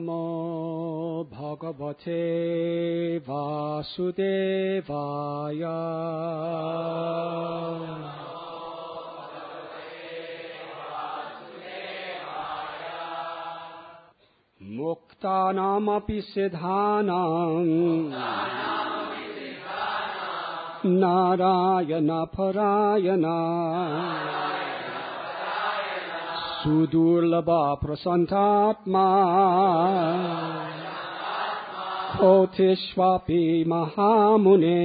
Namo Bhagavate Vasudevaya. Muktanamapi siddhanam Narayana Parayana Sudurlabha Prasantatma Kotishvapi Mahamune.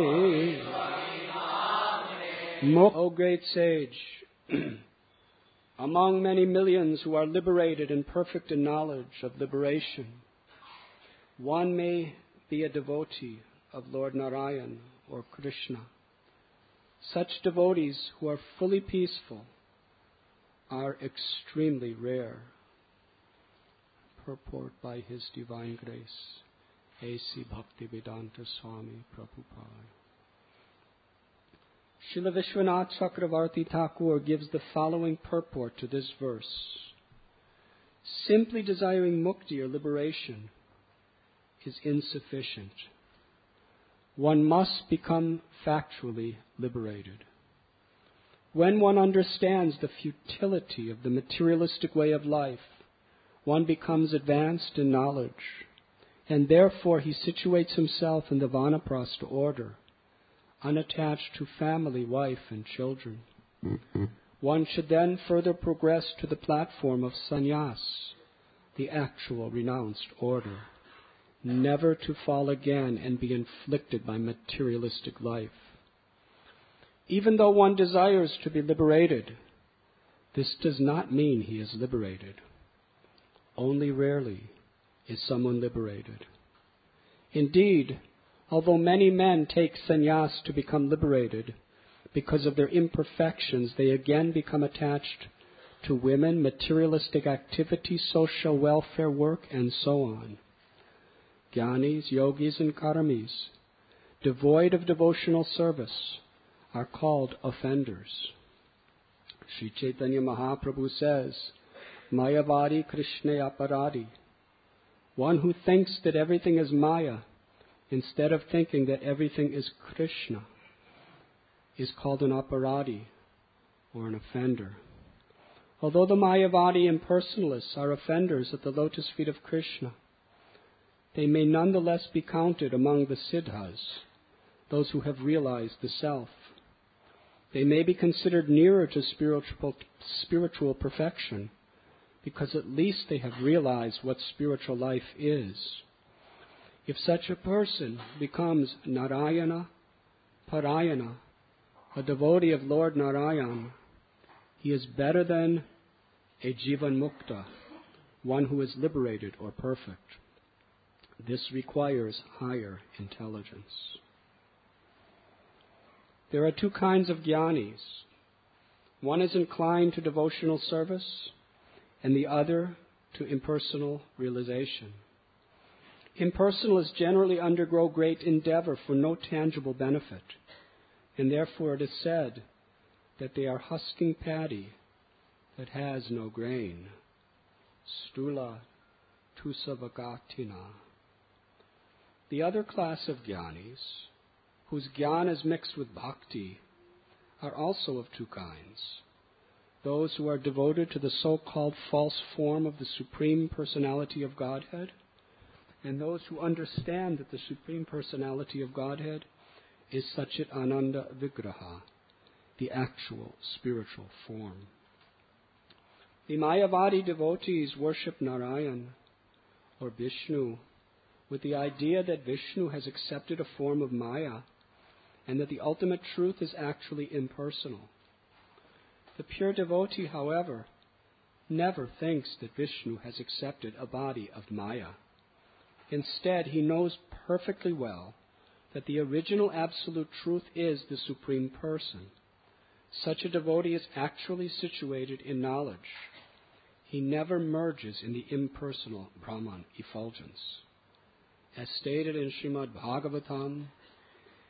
O great sage, among many millions who are liberated and perfect in knowledge of liberation, one may be a devotee of Lord Narayan or Krishna. Such devotees who are fully peaceful are extremely rare. Purport by His Divine Grace, A.C. Bhaktivedanta Swami Prabhupada. Srila Vishwanath Chakravarti Thakur gives the following purport to this verse. Simply desiring mukti or liberation is insufficient. One must become factually liberated. When one understands the futility of the materialistic way of life, one becomes advanced in knowledge, and therefore he situates himself in the Vanaprastha order, unattached to family, wife, and children. One should then further progress to the platform of sannyas, the actual renounced order, never to fall again and be inflicted by materialistic life. Even though one desires to be liberated, this does not mean he is liberated. Only rarely is someone liberated. Indeed, although many men take sannyas to become liberated, because of their imperfections they again become attached to women, materialistic activity, social welfare work, and so on. Jnanis, yogis, and karamis, devoid of devotional service, are called offenders. Sri Chaitanya Mahaprabhu says, Mayavadi Krishna Aparadi. One who thinks that everything is Maya, instead of thinking that everything is Krishna, is called an aparadi, or an offender. Although the Mayavadi impersonalists are offenders at the lotus feet of Krishna, they may nonetheless be counted among the siddhas, those who have realized the self. They may be considered nearer to spiritual perfection, because at least they have realized what spiritual life is. If such a person becomes Narayana Parayana, a devotee of Lord Narayan, he is better than a Jivan Mukta, one who is liberated or perfect. This requires higher intelligence. There are two kinds of jnanis. One is inclined to devotional service, and the other to impersonal realization. Impersonalists generally undergo great endeavor for no tangible benefit, and therefore it is said that they are husking paddy that has no grain. Stula tusavagatina. The other class of jnanis, whose jnana is mixed with bhakti, are also of two kinds. Those who are devoted to the so-called false form of the Supreme Personality of Godhead, and those who understand that the Supreme Personality of Godhead is Satchit Ananda Vigraha, the actual spiritual form. The Mayavadi devotees worship Narayan or Vishnu with the idea that Vishnu has accepted a form of Maya and that the ultimate truth is actually impersonal. The pure devotee, however, never thinks that Vishnu has accepted a body of Maya. Instead, he knows perfectly well that the original absolute truth is the Supreme Person. Such a devotee is actually situated in knowledge. He never merges in the impersonal Brahman effulgence. As stated in Srimad Bhagavatam,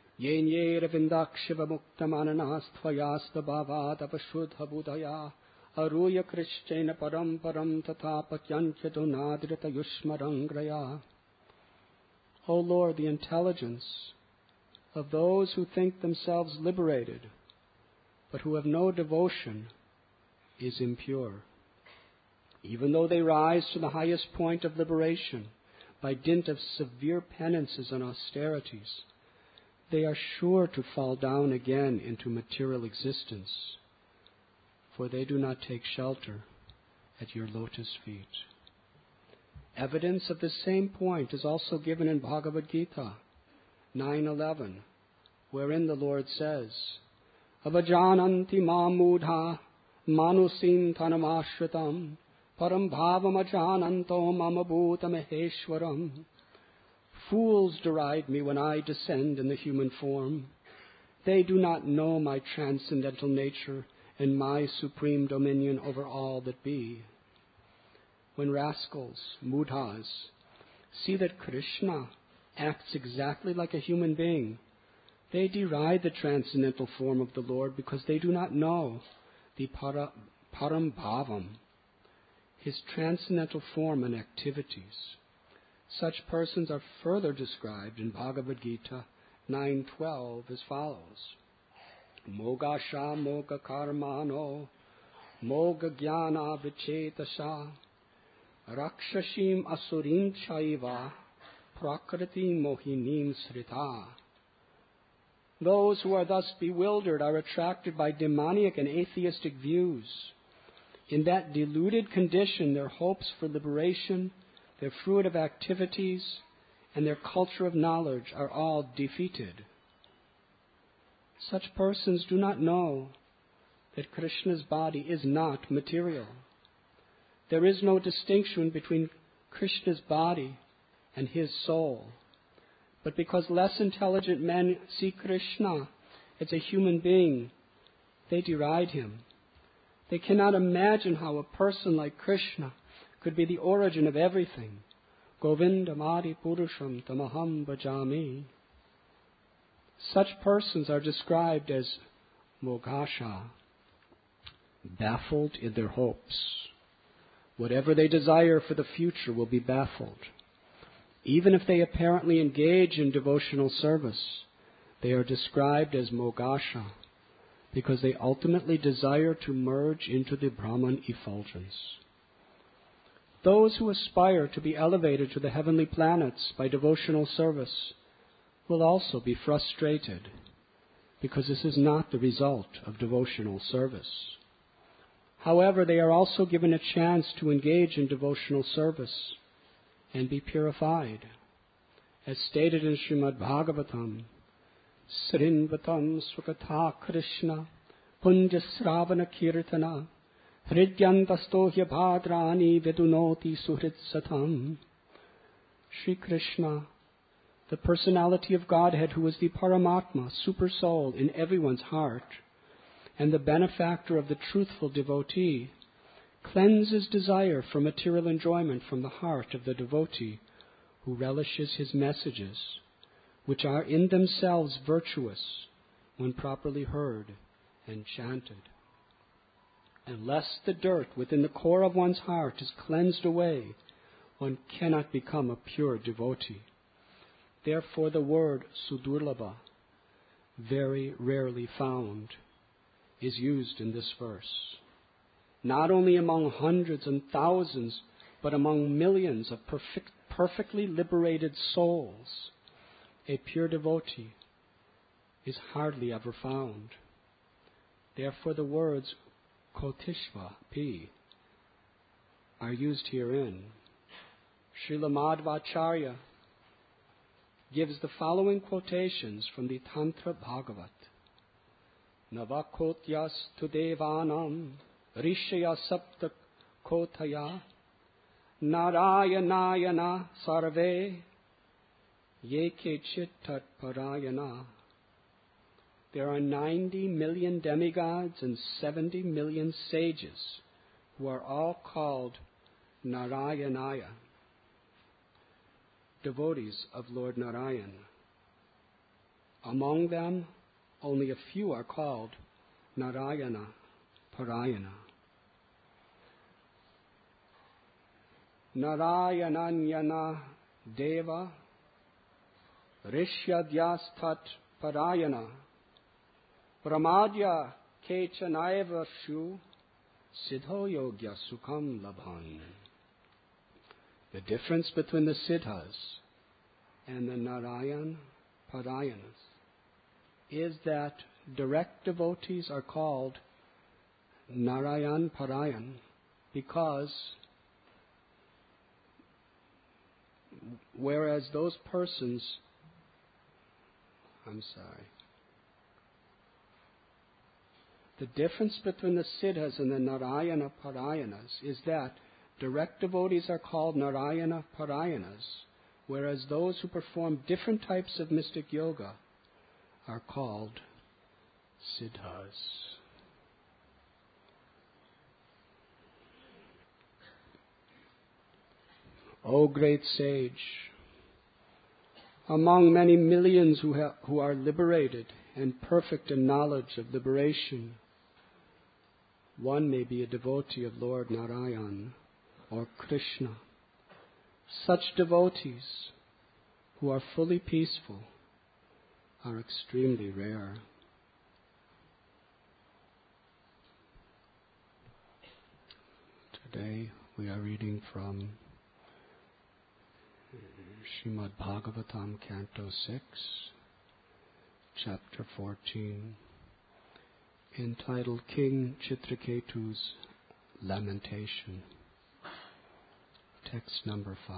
Yenye ravindakshiva muktam ananas tvayasta bhavad apashuddha buddhaya aruya krishtena param param tatapakyankyado nadrita yushmarangraya. O Lord, the intelligence of those who think themselves liberated, but who have no devotion, is impure. Even though they rise to the highest point of liberation by dint of severe penances and austerities, they are sure to fall down again into material existence, for they do not take shelter at your lotus feet. Evidence of the same point is also given in Bhagavad Gita 9:11, wherein the Lord says, Avajananti mudha manusim tanamashritam param bhavam ajananto mama bhuta maheshwaram. Fools deride me when I descend in the human form. They do not know my transcendental nature and my supreme dominion over all that be. When rascals, mudhas, see that Krishna acts exactly like a human being, they deride the transcendental form of the Lord because they do not know the param bhavam, his transcendental form and activities. Such persons are further described in Bhagavad Gita 9:12 as follows. Mogasha moga karmano moga jnana vichetasha rakshashim asurim chaiva prakriti mohinim srita. Those who are thus bewildered are attracted by demoniac and atheistic views. In that deluded condition, their hopes for liberation, their fruitive activities, and their culture of knowledge are all defeated. Such persons do not know that Krishna's body is not material. There is no distinction between Krishna's body and his soul. But because less intelligent men see Krishna as a human being, they deride him. They cannot imagine how a person like Krishna could be the origin of everything. Govindam adi purusham tamaham bhajami. Such persons are described as mogasha, baffled in their hopes. Whatever they desire for the future will be baffled. Even if they apparently engage in devotional service, they are described as mogasha because they ultimately desire to merge into the Brahman effulgence. Those who aspire to be elevated to the heavenly planets by devotional service will also be frustrated because this is not the result of devotional service. However, they are also given a chance to engage in devotional service and be purified. As stated in Srimad Bhagavatam, Srinvatam Swakatha Krishna Punjasravana Kirtana Hridyantastohya Bhadrani Vedunoti Suhrit Satam. Sri Krishna, the personality of Godhead who is the Paramatma, super soul in everyone's heart, and the benefactor of the truthful devotee, cleanses desire for material enjoyment from the heart of the devotee who relishes his messages, which are in themselves virtuous when properly heard and chanted. Unless the dirt within the core of one's heart is cleansed away, one cannot become a pure devotee. Therefore the word sudurlabha, very rarely found, is used in this verse. Not only among hundreds and thousands, but among millions of perfectly liberated souls, a pure devotee is hardly ever found. Therefore the words kotishva pi are used herein. Srila Madhvacharya gives the following quotations from the Tantra Bhagavat. Navakotyas tu devanam rishya sapta kotaya narayanayana sarve yeke chittat parayana. There are 90 million demigods and 70 million sages who are all called Narayanaya, devotees of Lord Narayan. Among them, only a few are called Narayana Parayana. Narayananyana Deva Rishyadhyasthat Parayana Pramadya Kechanaivarshu Siddho Yogya Sukham Labhan. The difference between the Siddhas and the Narayan Parayanas is that direct devotees are called Narayan Parayan because whereas those persons, the difference between the Siddhas and the Narayana Parayanas is that direct devotees are called Narayana Parayanas, whereas those who perform different types of mystic yoga are called Siddhas. O great sage, among many millions who are liberated and perfect in knowledge of liberation, one may be a devotee of Lord Narayan or Krishna. Such devotees who are fully peaceful are extremely rare. Today we are reading from Srimad Bhagavatam, Canto 6, Chapter 14, entitled King Chitraketu's Lamentation. Text number 5.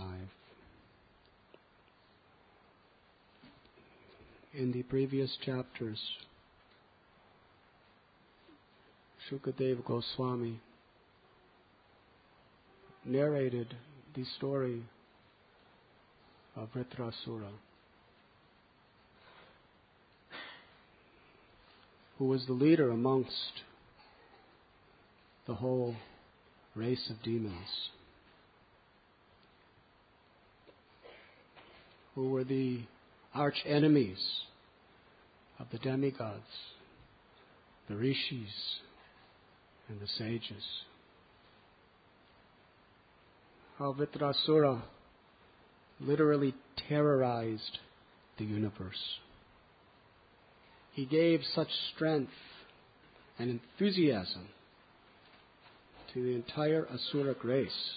In the previous chapters, Shukadeva Goswami narrated the story of Vritrasura, who was the leader amongst the whole race of demons, who were the arch enemies of the demigods, the rishis, and the sages. How Vritrasura literally terrorized the universe. He gave such strength and enthusiasm to the entire Asuric race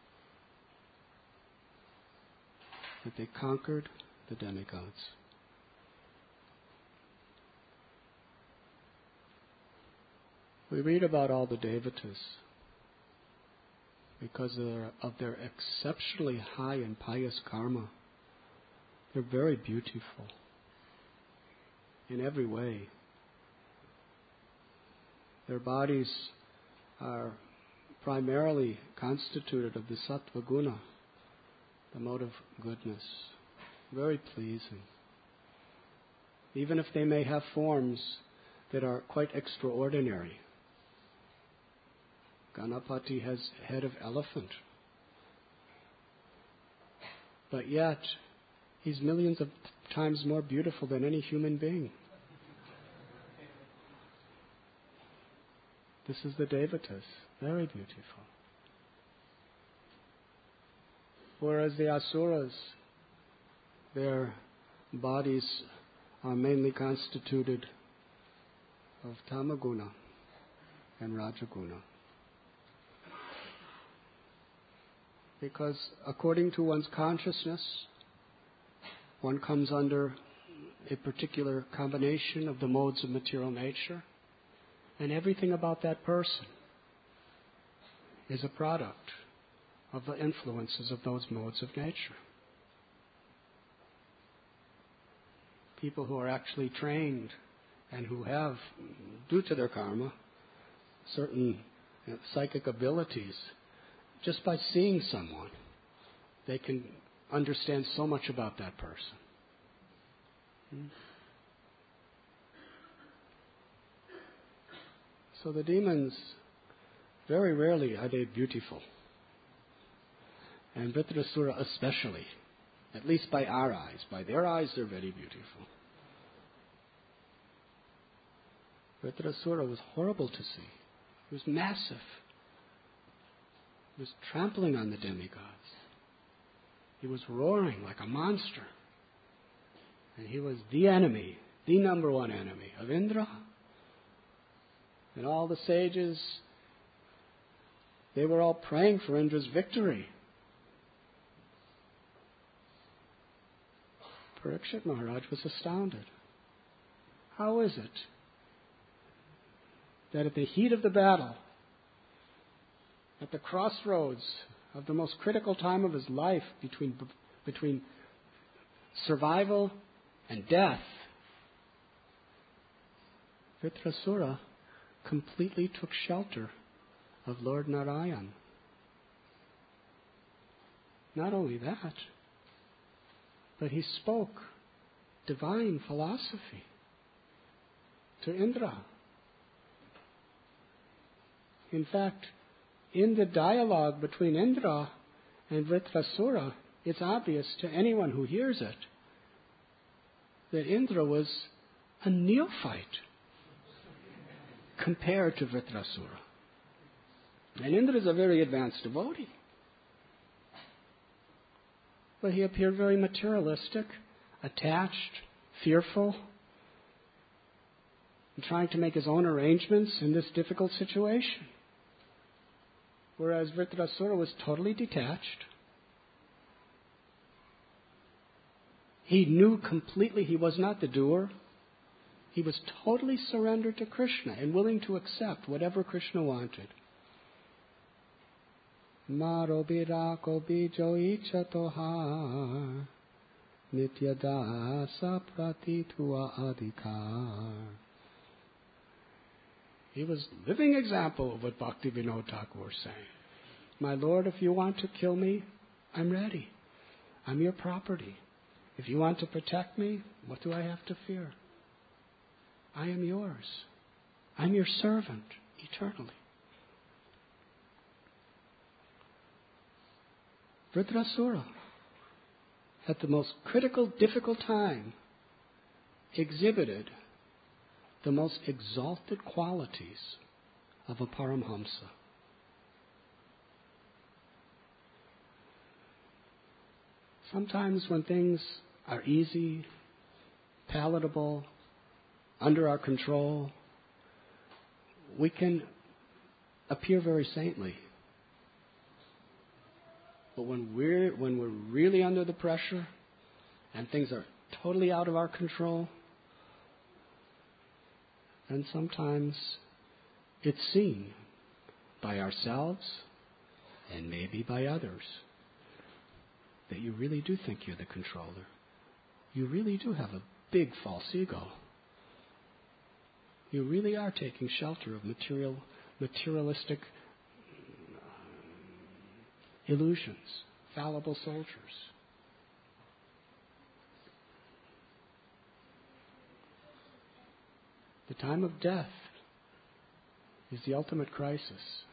that they conquered the demigods. We read about all the devatas because of their exceptionally high and pious karma. They're very beautiful in every way. Their bodies are primarily constituted of the sattva guna, the mode of goodness. Very pleasing. Even if they may have forms that are quite extraordinary. Ganapati has head of elephant. But yet, he's millions of times more beautiful than any human being. This is the devatas. Very beautiful. Whereas the asuras, their bodies are mainly constituted of tamaguna and rajaguna. Because according to one's consciousness, one comes under a particular combination of the modes of material nature, and everything about that person is a product of the influences of those modes of nature. People who are actually trained and who have, due to their karma, certain psychic abilities, just by seeing someone, they can understand so much about that person. So the demons, very rarely are they beautiful. And Vritrasura especially, at least by our eyes. By their eyes, they're very beautiful. Vritrasura was horrible to see. He was massive. He was trampling on the demigods. He was roaring like a monster. And he was the enemy, the number one enemy of Indra. And all the sages, they were all praying for Indra's victory. Parikshit Maharaj was astounded. How is it that at the heat of the battle, at the crossroads of the most critical time of his life between survival and death, Vritrasura completely took shelter of Lord Narayan? Not only that, but he spoke divine philosophy to Indra. In fact, in the dialogue between Indra and Vritrasura, it's obvious to anyone who hears it that Indra was a neophyte compared to Vritrasura. And Indra is a very advanced devotee. But he appeared very materialistic, attached, fearful, and trying to make his own arrangements in this difficult situation. Whereas Vritrasura was totally detached. He knew completely he was not the doer. He was totally surrendered to Krishna and willing to accept whatever Krishna wanted. Maro birako bijo ichatohar nityadasa pratitua adhikar. He was a living example of what Bhaktivinoda Thakur was saying. My Lord, if you want to kill me, I'm ready. I'm your property. If you want to protect me, what do I have to fear? I am yours. I'm your servant eternally. Vritrasura, at the most critical, difficult time, exhibited the most exalted qualities of a Paramhamsa. Sometimes when things are easy, palatable, under our control, we can appear very saintly. But when we're really under the pressure and things are totally out of our control, then sometimes it's seen by ourselves and maybe by others that you really do think you're the controller. You really do have a big false ego. You really are taking shelter of materialistic illusions, fallible soldiers. The time of death is the ultimate crisis.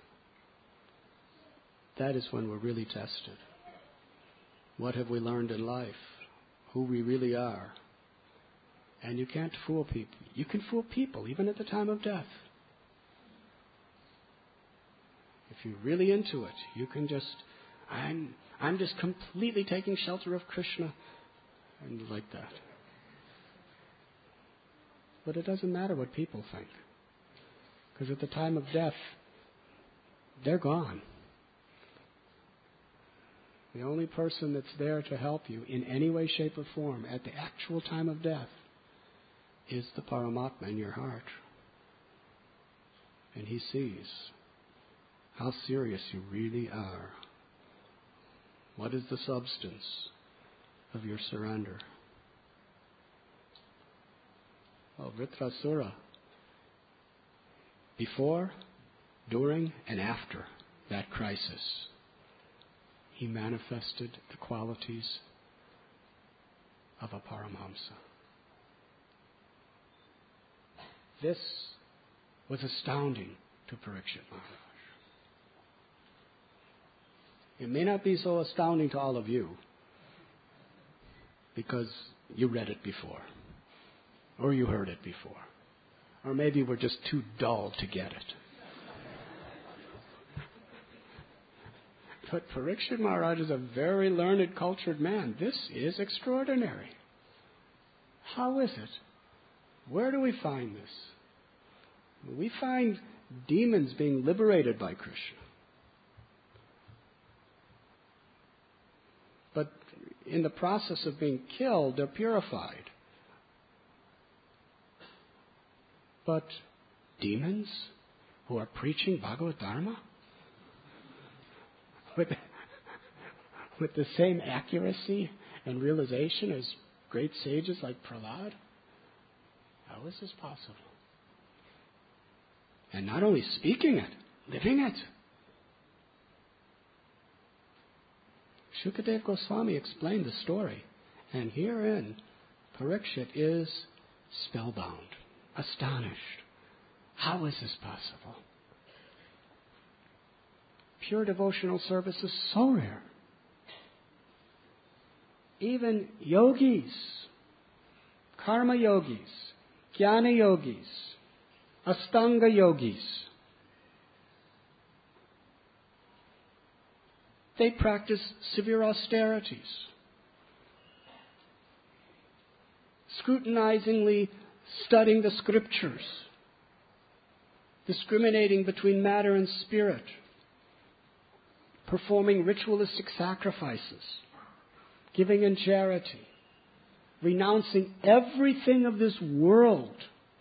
That is when we're really tested. What have we learned in life? Who we really are. And you can't fool people. You can fool people even at the time of death. If you're really into it, you can just, I'm just completely taking shelter of Krishna, and like that. But it doesn't matter what people think. Because at the time of death, they're gone. The only person that's there to help you in any way, shape, or form at the actual time of death is the Paramatma in your heart. And he sees how serious you really are. What is the substance of your surrender? Well, Vritrasura, before, during, and after that crisis, he manifested the qualities of a Paramhamsa. This was astounding to Parikshit Maharaj. It may not be so astounding to all of you because you read it before, or you heard it before, or maybe we're just too dull to get it. But Parikshit Maharaj is a very learned, cultured man. This is extraordinary. How is it? Where do we find this? We find demons being liberated by Krishna. But in the process of being killed, they're purified. But demons who are preaching Bhagavad Dharma with the same accuracy and realization as great sages like Prahlad? How is this possible? And not only speaking it, living it. Shukadeva Goswami explained the story, and herein Parikshit is spellbound, astonished. How is this possible? Pure devotional service is so rare. Even yogis, karma yogis, jnana yogis, astanga yogis, they practice severe austerities, scrutinizingly studying the scriptures, discriminating between matter and spirit, performing ritualistic sacrifices, giving in charity, renouncing everything of this world,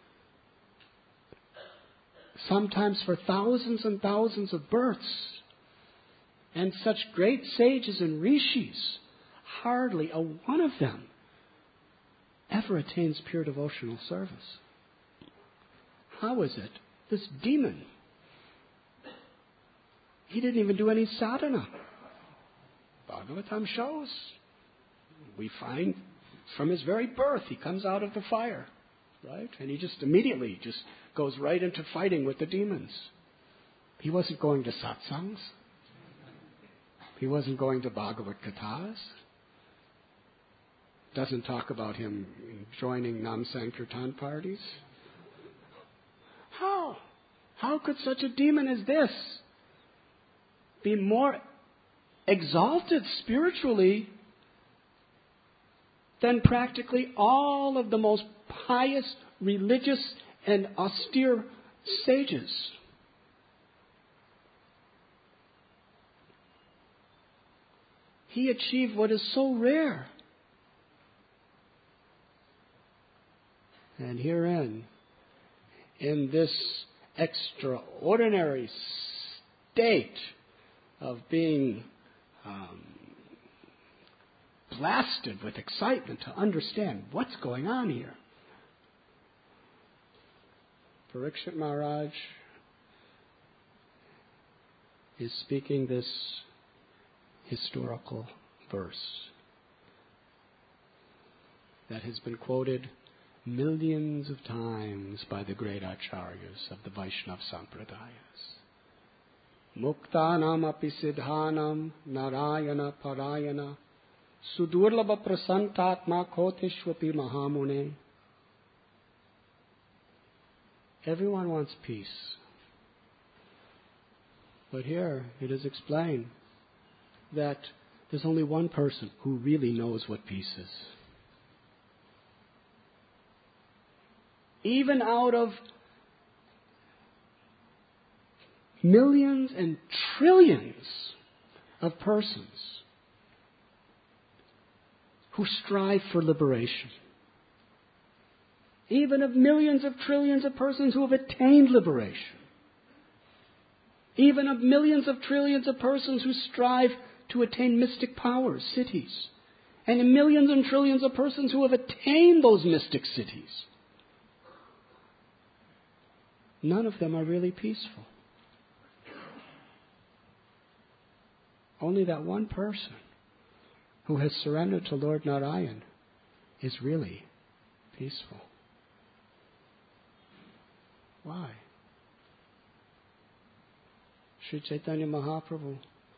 sometimes for thousands and thousands of births. And such great sages and rishis, hardly a one of them ever attains pure devotional service. How is it? This demon, he didn't even do any sadhana. Bhagavatam shows. We find from his very birth, he comes out of the fire, right? And he just immediately just goes right into fighting with the demons. He wasn't going to satsangs. He wasn't going to Bhagavad Kathas. Doesn't talk about him joining Nam Sankirtan parties. How? How could such a demon as this be more exalted spiritually than practically all of the most pious, religious, and austere sages? He achieved what is so rare. And herein, in this extraordinary state of being blasted with excitement to understand what's going on here, Parikshit Maharaj is speaking this historical verse that has been quoted millions of times by the great acharyas of the Vaishnava Sampradayas. Muktanam api siddhanam narayana parayana sudurlabha prasantatma koteshvapi mahamune. Everyone wants peace. But here it is explained that there's only one person who really knows what peace is. Even out of millions and trillions of persons who strive for liberation, even of millions of trillions of persons who have attained liberation, even of millions of trillions of persons who strive to attain mystic powers, cities, and in millions and trillions of persons who have attained those mystic cities. None of them are really peaceful. Only that one person who has surrendered to Lord Narayan is really peaceful. Why? Sri Chaitanya Mahaprabhu,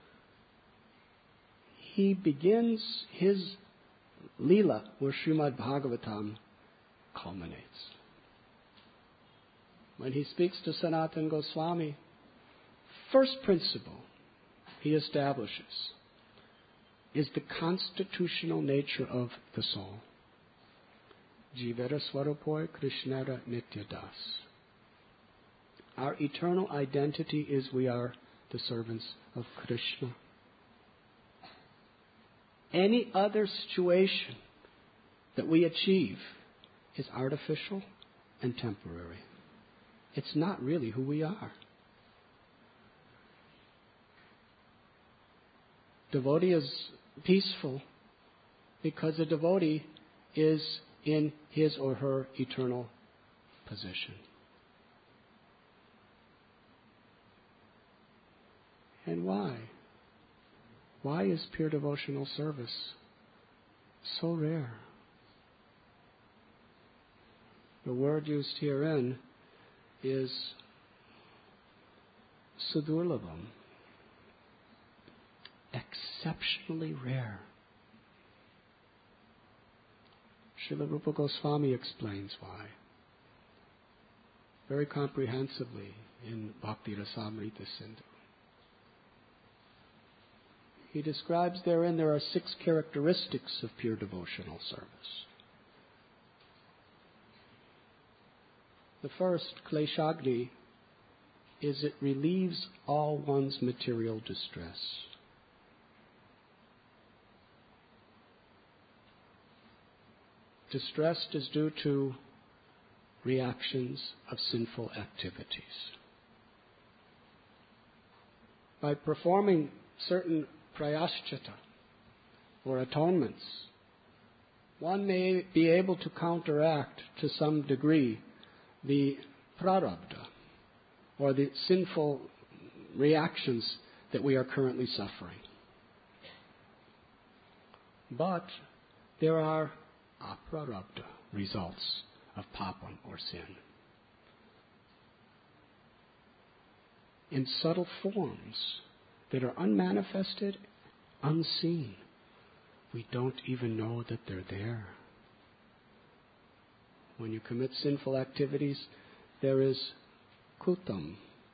he begins his Leela where Srimad Bhagavatam culminates. When he speaks to Sanatana Goswami, first principle, he establishes is the constitutional nature of the soul. Jivara Swarupoi Krishnara Nityadas. Our eternal identity is we are the servants of Krishna. Any other situation that we achieve is artificial and temporary. It's not really who we are. Devotee is peaceful because a devotee is in his or her eternal position. And why? Why is pure devotional service so rare? The word used herein is sudurlabham, exceptionally rare. Srila Rupa Goswami explains why, very comprehensively in Bhakti Rasamrita Sindhu. He describes therein there are 6 characteristics of pure devotional service. The first, kleshagni, is it relieves all one's material distress. Distress is due to reactions of sinful activities. By performing certain prayaschita, or atonements, one may be able to counteract to some degree the prarabdha, or the sinful reactions that we are currently suffering. But there are aprarabdha results of papam or sin. In subtle forms that are unmanifested, unseen. We don't even know that they're there. When you commit sinful activities, there is kutam.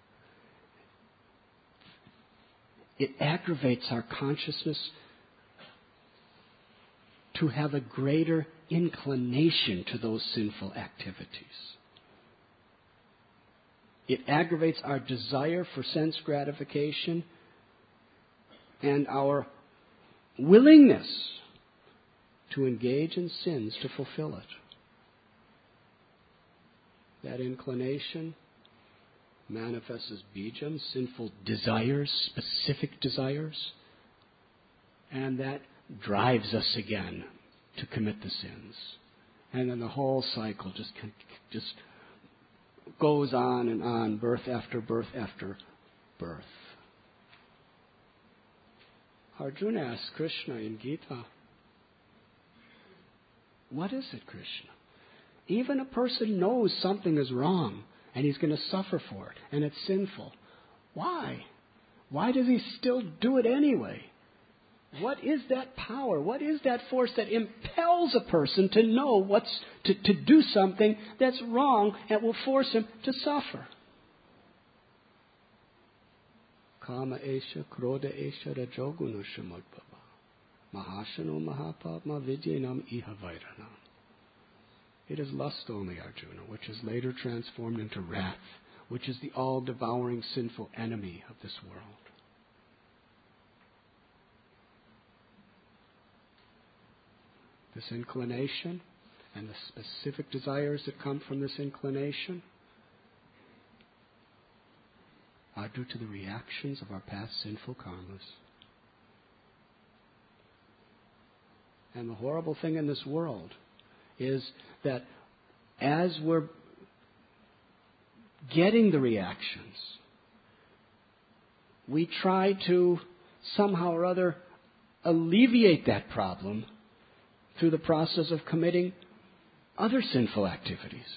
It aggravates our consciousness to have a greater inclination to those sinful activities. It aggravates our desire for sense gratification and our willingness to engage in sins to fulfill it. That inclination manifests as bijam, sinful desires, specific desires, and that drives us again to commit the sins. And then the whole cycle just goes on, birth after birth after birth. Arjuna asks Krishna in Gita, what is it, Krishna? Even a person knows something is wrong and he's going to suffer for it and it's sinful. Why? Why does he still do it anyway? What is that power? What is that force that impels a person to know to do something that's wrong and will force him to suffer? Kama esha, krodha esha, rajoguna shamadbhava. Mahashano mahapapma vidyanam iha vairanam. It is lust only, Arjuna, which is later transformed into wrath, which is the all-devouring sinful enemy of this world. This inclination and the specific desires that come from this inclination are due to the reactions of our past sinful karmas. And the horrible thing in this world is that as we're getting the reactions, we try to somehow or other alleviate that problem through the process of committing other sinful activities.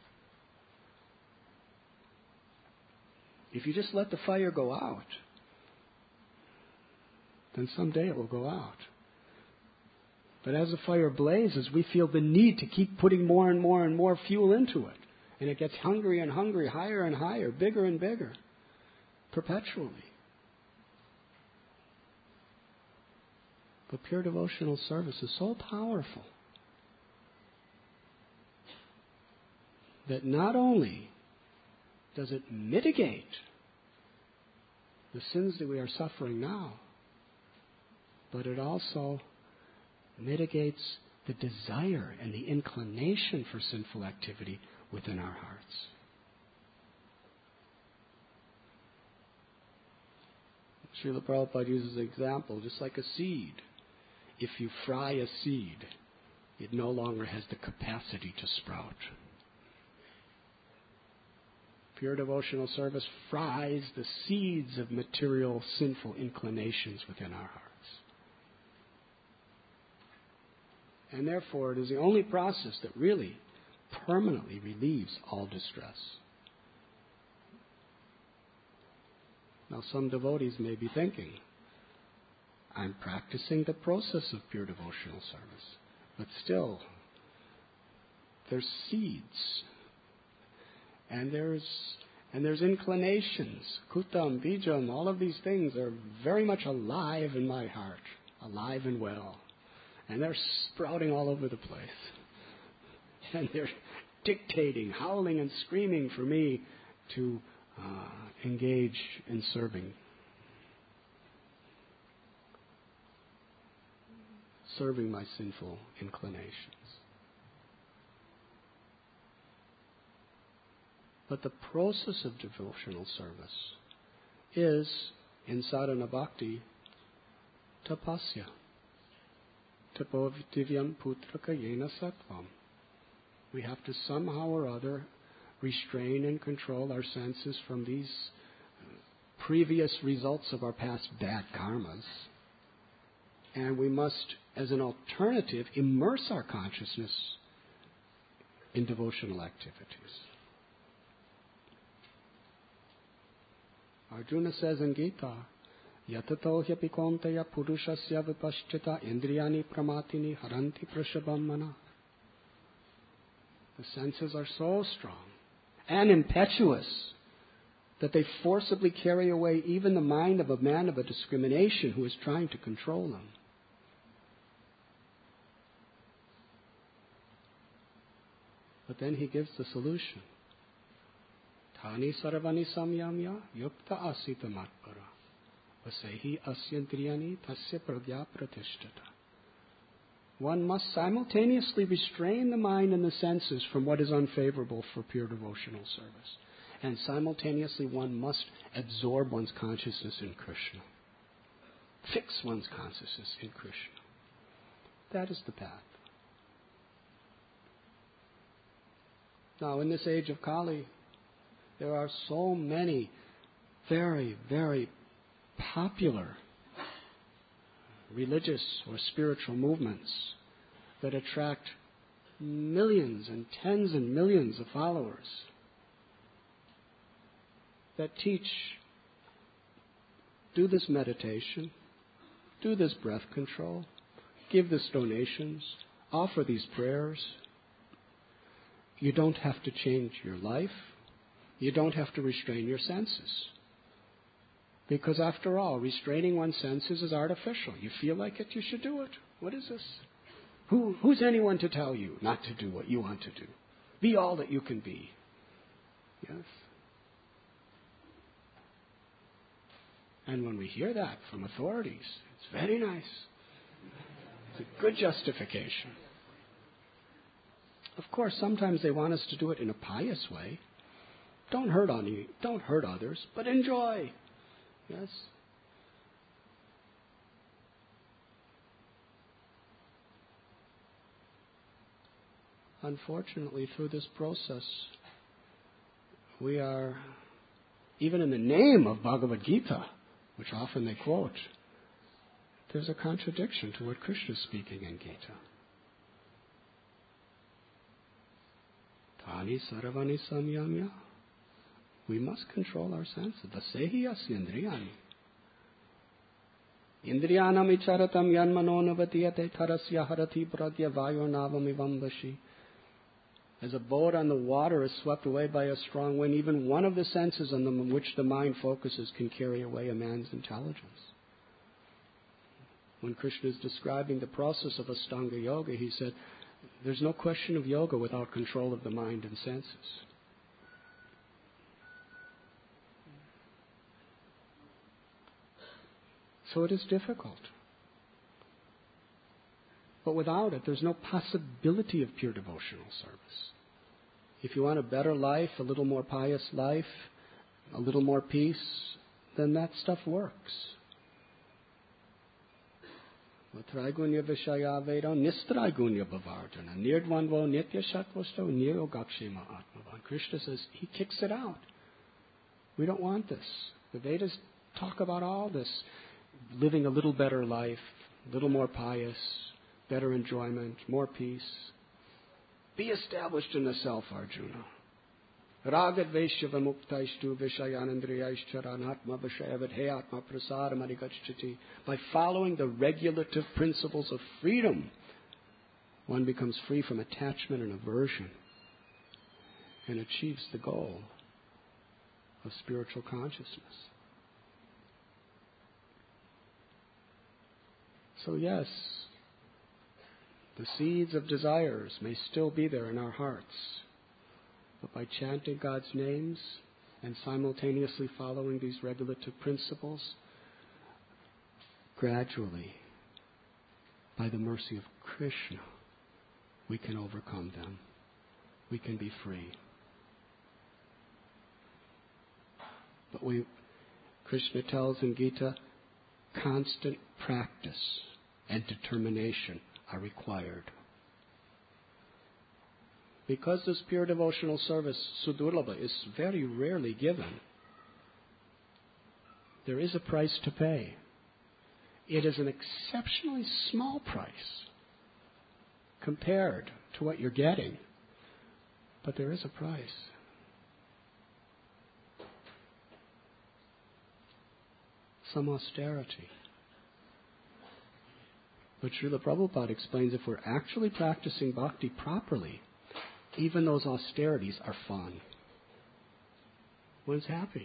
If you just let the fire go out, then someday it will go out. But as the fire blazes, we feel the need to keep putting more and more and more fuel into it. And it gets hungry and hungry, higher and higher, bigger and bigger, perpetually. But pure devotional service is so powerful that not only does it mitigate the sins that we are suffering now, but it also mitigates the desire and the inclination for sinful activity within our hearts. Srila Prabhupada uses an example, just like a seed. If you fry a seed, it no longer has the capacity to sprout. Pure devotional service fries the seeds of material sinful inclinations within our hearts. And therefore, it is the only process that really permanently relieves all distress. Now, some devotees may be thinking, I'm practicing the process of pure devotional service, but still, there's seeds, and there's inclinations. Kutam, bijam, all of these things are very much alive in my heart, alive and well. And they're sprouting all over the place. And they're dictating, howling and screaming for me to engage in serving my sinful inclinations. But the process of devotional service is, in sadhana bhakti, tapasya. Tapovidivyam putraka yena sattvam. We have to somehow or other restrain and control our senses from these previous results of our past bad karmas. And we must, as an alternative, immerse our consciousness in devotional activities. Arjuna says in Gita, Yatato hyapi konteya purushasya vipaschita indriyani pramatini haranti prashabam mana. The senses are so strong and impetuous that they forcibly carry away even the mind of a man of a discrimination who is trying to control them. But then he gives the solution. Thani sarvani samyamya yukta asita matpara. Vasehi asyandriyani tasya pragya pratishtata. One must simultaneously restrain the mind and the senses from what is unfavorable for pure devotional service. And simultaneously one must absorb one's consciousness in Krishna. Fix one's consciousness in Krishna. That is the path. Now, in this age of Kali, there are so many very, very popular religious or spiritual movements that attract millions and tens and millions of followers that teach, do this meditation, do this breath control, give this donations, offer these prayers. You don't have to change your life. You don't have to restrain your senses. Because after all, restraining one's senses is artificial. You feel like it, you should do it. What is this? Who's anyone to tell you not to do what you want to do? Be all that you can be. Yes? And when we hear that from authorities, it's very nice. It's a good justification. Of course, sometimes they want us to do it in a pious way. Don't hurt others, but enjoy. Yes? Unfortunately, through this process, we are, even in the name of Bhagavad Gita, which often they quote, there's a contradiction to what Krishna is speaking in Gita. Tani sarvani samyamya. We must control our senses. Vasehi asya indriyani. Indriyanam icharatam yanmano navatiyate tarasya harati pragya vayor navam ivambashi. As a boat on the water is swept away by a strong wind, even one of the senses on which the mind focuses can carry away a man's intelligence. When Krishna is describing the process of Astanga Yoga, he said, there's no question of yoga without control of the mind and senses. So it is difficult. But without it, there's no possibility of pure devotional service. If you want a better life, a little more pious life, a little more peace, then that stuff works. Trigunya Vishaya Veda, Nistrigunya Bhavardhana, Nirdvanvo Nitya Shatvasto, Nirogakshema Atmavan. Krishna says he kicks it out. We don't want this. The Vedas talk about all this. Living a little better life, a little more pious, better enjoyment, more peace. Be established in the self, Arjuna. Ragat Vaishyava Muktaishtu Vishayanandriyaishcharanatma Vishayavadheyatma Prasaramarigatchati. By following the regulative principles of freedom, one becomes free from attachment and aversion and achieves the goal of spiritual consciousness. So yes, the seeds of desires may still be there in our hearts. But by chanting God's names and simultaneously following these regulative principles, gradually, by the mercy of Krishna, we can overcome them. We can be free. But Krishna tells in Gita, constant practice and determination are required. Because this pure devotional service, Sudurlabha, is very rarely given, there is a price to pay. It is an exceptionally small price compared to what you're getting, but there is a price. Some austerity. But Srila Prabhupada explains if we're actually practicing bhakti properly, even those austerities are fun. One's happy.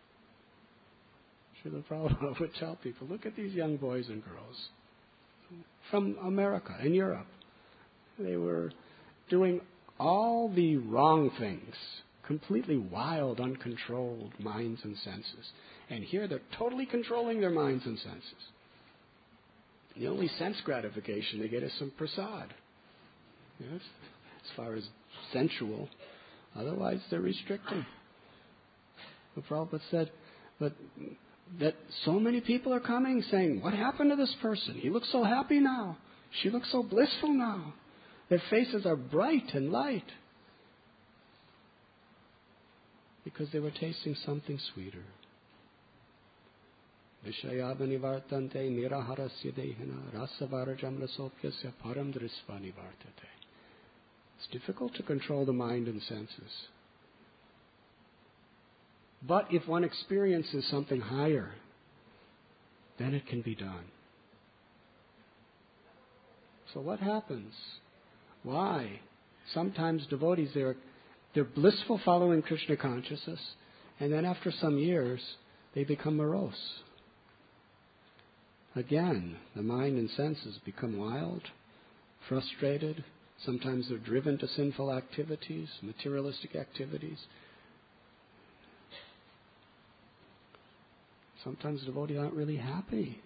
Srila Prabhupada would tell people, look at these young boys and girls from America and Europe. They were doing all the wrong things, completely wild, uncontrolled minds and senses. And here they're totally controlling their minds and senses. The only sense gratification they get is some prasad. Yes, as far as sensual. Otherwise, they're restricting. The Prabhupada said, but that so many people are coming saying, what happened to this person? He looks so happy now. She looks so blissful now. Their faces are bright and light. Because they were tasting something sweeter. Vishayavani vartante niraharasya dehina rasavarajam rasopyasya param drisvani vartate. It's difficult to control the mind and senses. But if one experiences something higher, then it can be done. So what happens? Why? Sometimes devotees, they're blissful following Krishna consciousness, and then after some years, they become morose. Again, the mind and senses become wild, frustrated. Sometimes they're driven to sinful activities, materialistic activities. Sometimes devotees aren't really happy.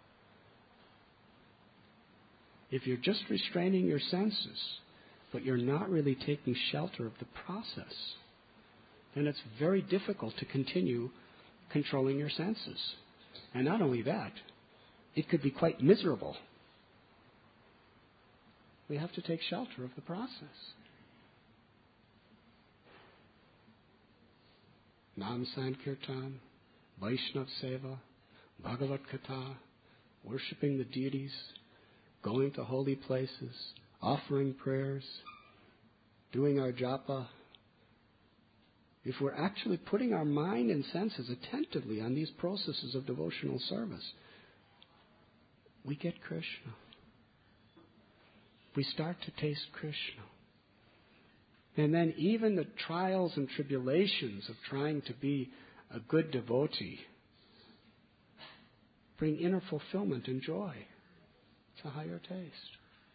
If you're just restraining your senses, but you're not really taking shelter of the process, then it's very difficult to continue controlling your senses. And not only that, it could be quite miserable. We have to take shelter of the process. Nam Sankirtan, Vaishnav Seva, Bhagavad Gita, worshipping the deities, going to holy places, offering prayers, doing our japa. If we're actually putting our mind and senses attentively on these processes of devotional service, we get Krishna. We start to taste Krishna. And then even the trials and tribulations of trying to be a good devotee bring inner fulfillment and joy. a higher taste.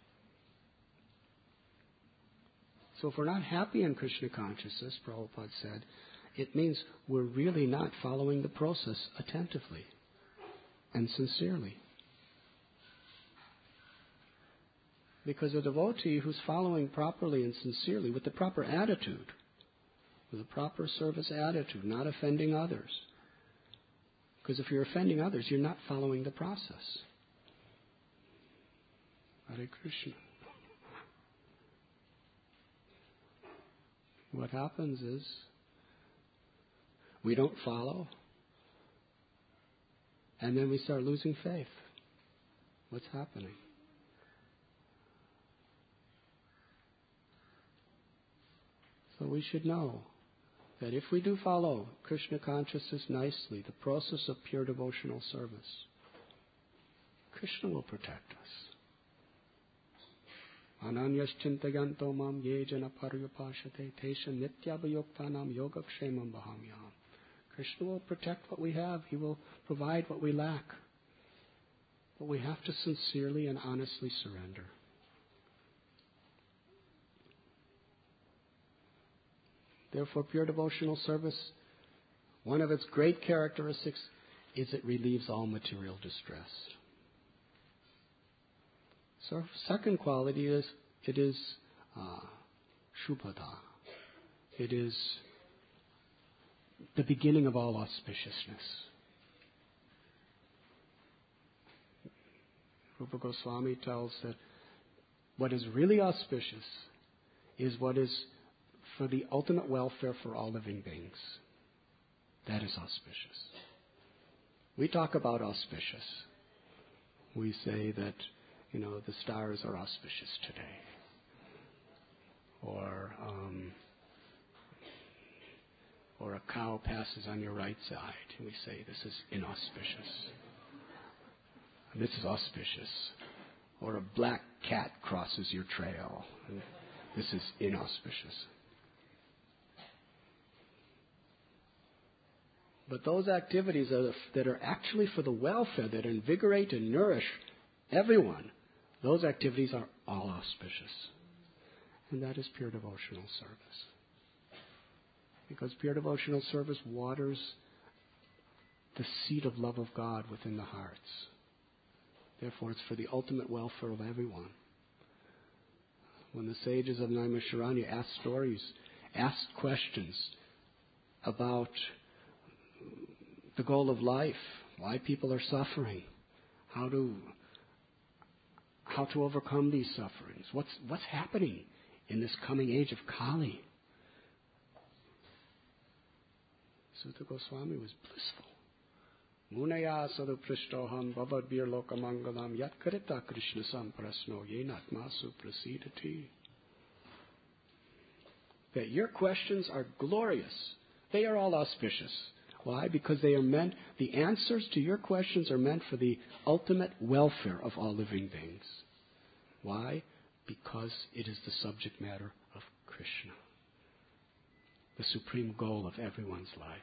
So if we're not happy in Krishna consciousness, Prabhupada said, it means we're really not following the process attentively and sincerely. Because a devotee who's following properly and sincerely with the proper attitude, with a proper service attitude, not offending others. Because if you're offending others, you're not following the process. Hare Krishna. What happens is we don't follow, and then we start losing faith. What's happening? So we should know that if we do follow Krishna consciousness nicely, the process of pure devotional service, Krishna will protect us. Ananyas chintayanto mam ye jana paryupashate tesha nityabhayoktanam yogakshemam bahamyam. Krishna will protect what we have. He will provide what we lack. But we have to sincerely and honestly surrender. Therefore, pure devotional service, one of its great characteristics is it relieves all material distress. So, second quality is it is shubhada. It is the beginning of all auspiciousness. Rupa Goswami tells that what is really auspicious is what is for the ultimate welfare for all living beings. That is auspicious. We talk about auspicious. We say that, the stars are auspicious today. Or a cow passes on your right side, and we say this is inauspicious. This is auspicious. Or a black cat crosses your trail, and this is inauspicious. But those activities that are actually for the welfare, that invigorate and nourish everyone, those activities are all auspicious. And that is pure devotional service. Because pure devotional service waters the seed of love of God within the hearts. Therefore, it's for the ultimate welfare of everyone. When the sages of Naimisharanya asked questions about the goal of life, why people are suffering, how to overcome these sufferings, what's happening in this coming age of Kali. Sutta Goswami was blissful. Munaya saduprishtoham bhavadbir lokamangalam yat karita Krishna samprasno yenatmasu prasidati. That your questions are glorious. They are all auspicious. Why? Because they are meant, the answers to your questions are meant for the ultimate welfare of all living beings. Why? Because it is the subject matter of Krishna, the supreme goal of everyone's life.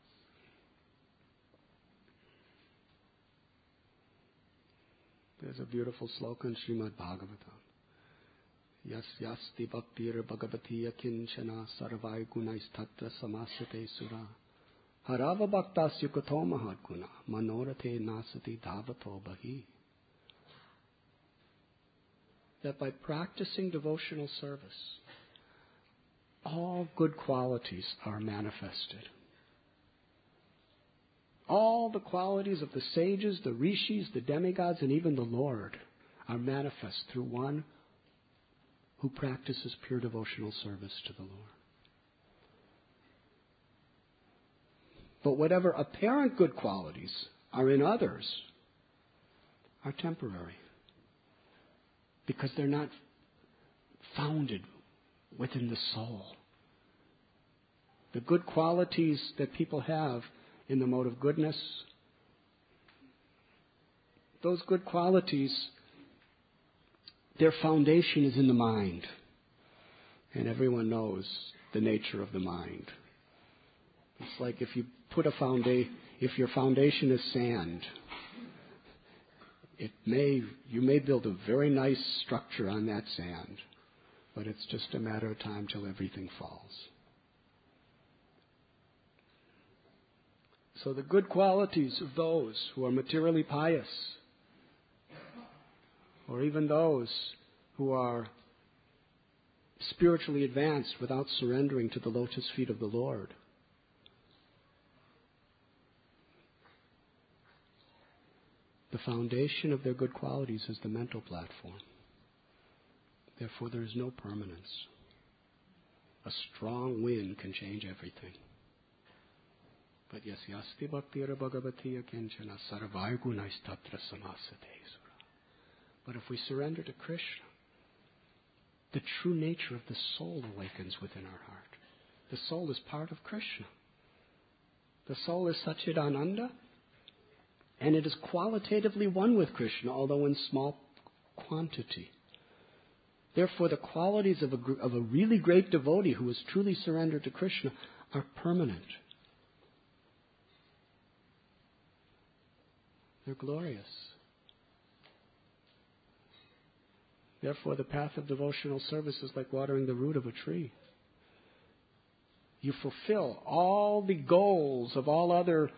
There's a beautiful sloka in Srimad Bhagavatam. Yas yasti bhaktir bhagavati akinchana sarvai gunais tatra samasate sura. Harava bhaktas yukato mahadguna manorate nasati dhavato bahi. That by practicing devotional service, all good qualities are manifested. All the qualities of the sages, the rishis, the demigods, and even the Lord are manifest through one who practices pure devotional service to the Lord. But whatever apparent good qualities are in others are temporary, because they're not founded within the soul. The good qualities that people have in the mode of goodness, those good qualities, their foundation is in the mind. And everyone knows the nature of the mind. It's like if you put if your foundation is sand, You may build a very nice structure on that sand, but it's just a matter of time till everything falls. So the good qualities of those who are materially pious, or even those who are spiritually advanced without surrendering to the lotus feet of the Lord, the foundation of their good qualities is the mental platform. Therefore, there is no permanence. A strong wind can change everything. But yes, yasti bhaktira bhagavatiya kinchana sarvai gunais tatra samasate sura. But if we surrender to Krishna, the true nature of the soul awakens within our heart. The soul is part of Krishna. The soul is Satchidananda, and it is qualitatively one with Krishna, although in small quantity. Therefore, the qualities of a really great devotee who is truly surrendered to Krishna are permanent. They're glorious. Therefore, the path of devotional service is like watering the root of a tree. You fulfill all the goals of all other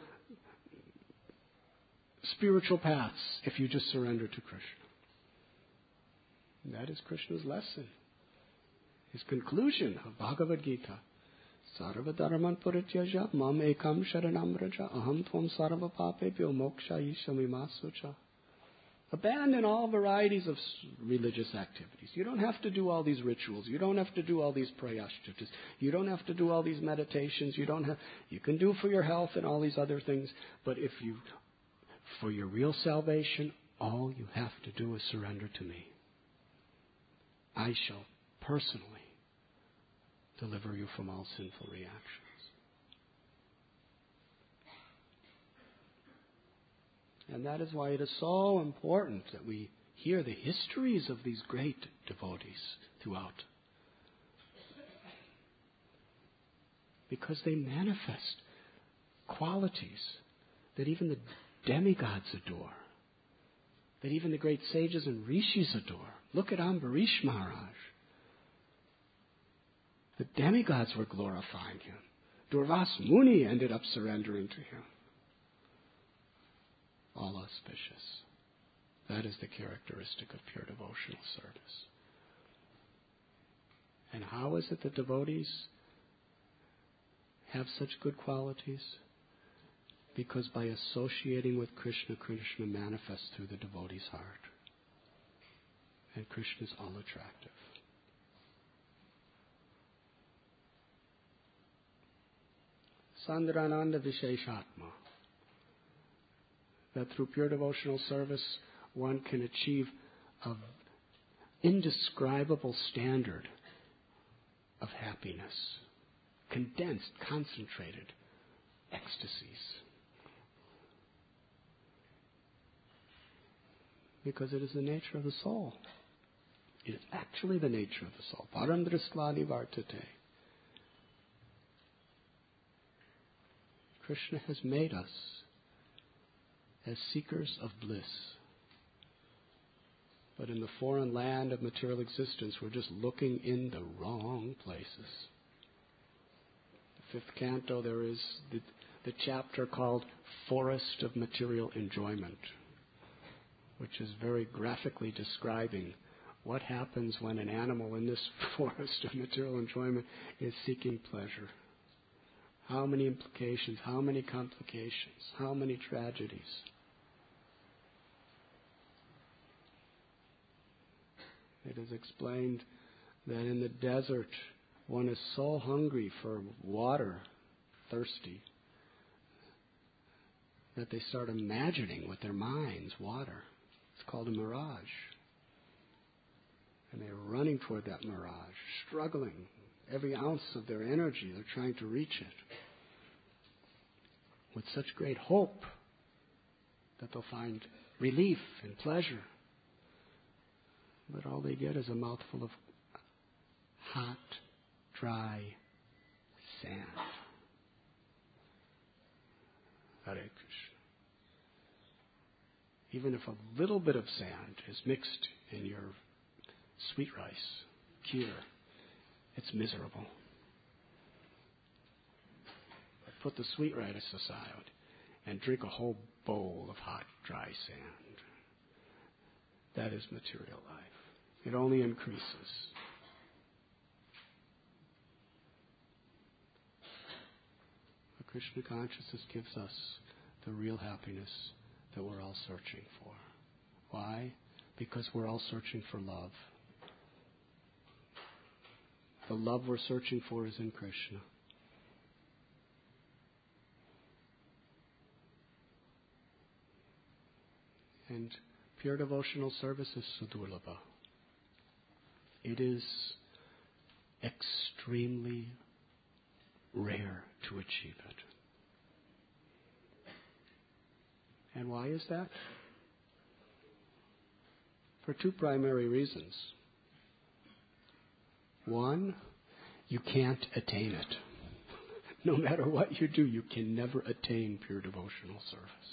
spiritual paths if you just surrender to Krishna. And that is Krishna's lesson. His conclusion of Bhagavad Gita. Sarva dharman parityaja mam ekam sharanam raja aham tvam sarva papebhyo mokshayishami masucha. Abandon all varieties of religious activities. You don't have to do all these rituals. You don't have to do all these prayashchitas. You don't have to do all these meditations. You can do for your health and all these other things. But for your real salvation, all you have to do is surrender to me. I shall personally deliver you from all sinful reactions. And that is why it is so important that we hear the histories of these great devotees throughout. Because they manifest qualities that even the demigods adore, that even the great sages and rishis adore. Look at Ambarish Maharaj. The demigods were glorifying him. Durvas Muni ended up surrendering to him. All auspicious. That is the characteristic of pure devotional service. And how is it that devotees have such good qualities? Because by associating with Krishna, Krishna manifests through the devotee's heart. And Krishna is all attractive. Sandrananda Visheshatma. That through pure devotional service, one can achieve an indescribable standard of happiness. Condensed, concentrated ecstasies. Because it is the nature of the soul. It is actually the nature of the soul. Paramdrislani vartate. Krishna has made us as seekers of bliss. But in the foreign land of material existence, we're just looking in the wrong places. The 5th canto, there is the chapter called Forest of Material Enjoyment, which is very graphically describing what happens when an animal in this forest of material enjoyment is seeking pleasure. How many implications, how many complications, how many tragedies. It is explained that in the desert, one is so hungry for water, thirsty, that they start imagining with their minds water. It's called a mirage. And they're running toward that mirage, struggling. Every ounce of their energy, they're trying to reach it. With such great hope that they'll find relief and pleasure. But all they get is a mouthful of hot, dry sand. Hare Krishna. Even if a little bit of sand is mixed in your sweet rice, kheer, it's miserable. But put the sweet rice aside and drink a whole bowl of hot, dry sand. That is material life. It only increases. The Krishna consciousness gives us the real happiness that we're all searching for. Why? Because we're all searching for love. The love we're searching for is in Krishna. And pure devotional service is sudurlabha. It is extremely rare to achieve it. And why is that? For two primary reasons. One, you can't attain it. No matter what you do, you can never attain pure devotional service.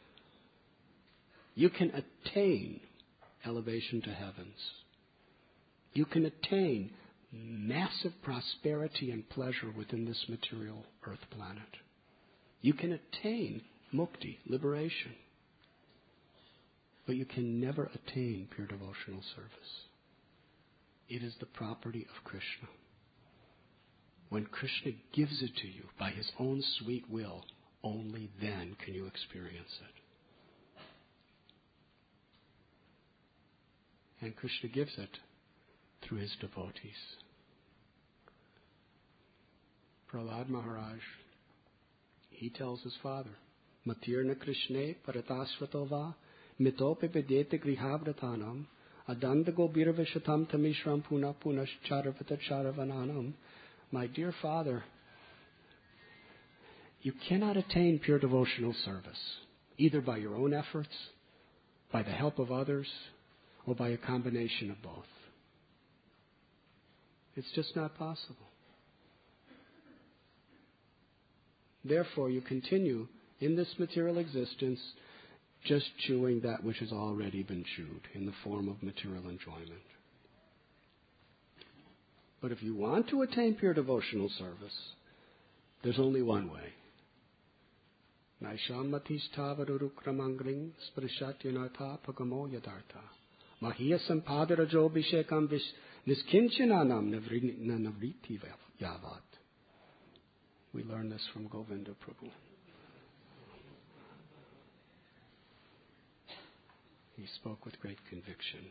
You can attain elevation to heavens. You can attain massive prosperity and pleasure within this material earth planet. You can attain mukti, liberation. But you can never attain pure devotional service. It is the property of Krishna. When Krishna gives it to you by his own sweet will, only then can you experience it. And Krishna gives it through his devotees. Prahlad Maharaj, he tells his father, Matirna Krishne Paratasvatova Mitope Vedete Grihavratanam Adandago Birvashatam Tamishram Puna Punash Charavata Charavananam. My dear father, you cannot attain pure devotional service, either by your own efforts, by the help of others, or by a combination of both. It's just not possible. Therefore, you continue in this material existence just chewing that which has already been chewed in the form of material enjoyment. But if you want to attain pure devotional service, there's only one way. Naisham matisthavarurukramangring sprashatyanartha pagamo yadartha. Mahiya sampadarajo niskinchananam navriti yavat. We learn this from Govinda Prabhu. He spoke with great conviction.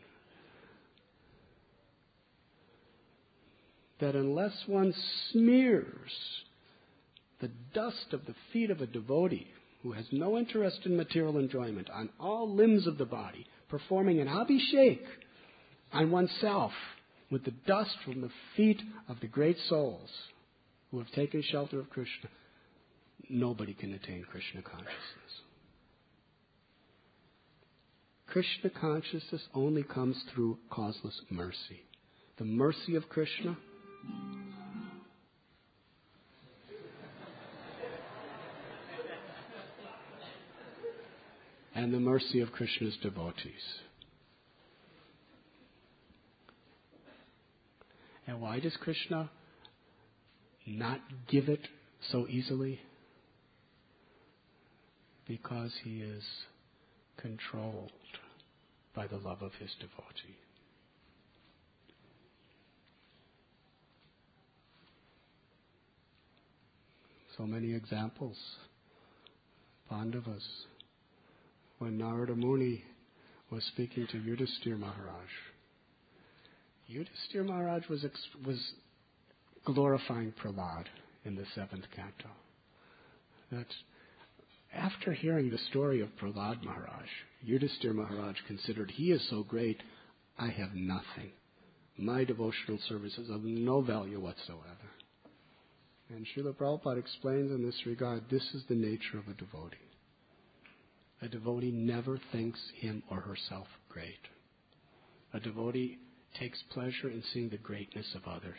That unless one smears the dust of the feet of a devotee who has no interest in material enjoyment on all limbs of the body, performing an abhishek on oneself with the dust from the feet of the great souls who have taken shelter of Krishna, nobody can attain Krishna consciousness. Krishna consciousness only comes through causeless mercy. The mercy of Krishna and the mercy of Krishna's devotees. And why does Krishna not give it so easily? Because he is controlled by the love of his devotee. So many examples. Pandavas. When Narada Muni was speaking to Yudhisthira Maharaj, Yudhisthira Maharaj was glorifying Prahlad in the 7th canto. That after hearing the story of Prahlad Maharaj, Yudhisthira Maharaj considered, he is so great, I have nothing. My devotional service is of no value whatsoever. And Srila Prabhupada explains in this regard, this is the nature of a devotee. A devotee never thinks him or herself great. A devotee takes pleasure in seeing the greatness of others.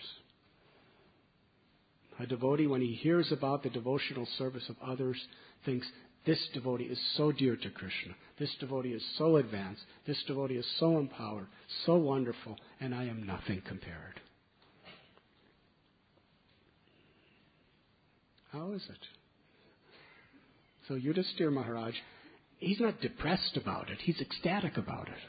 A devotee, when he hears about the devotional service of others, thinks, This devotee is so dear to Krishna. This devotee is so advanced. This devotee is so empowered, so wonderful, and I am nothing compared. How is it? So Yudhisthira Maharaj, he's not depressed about it. He's ecstatic about it.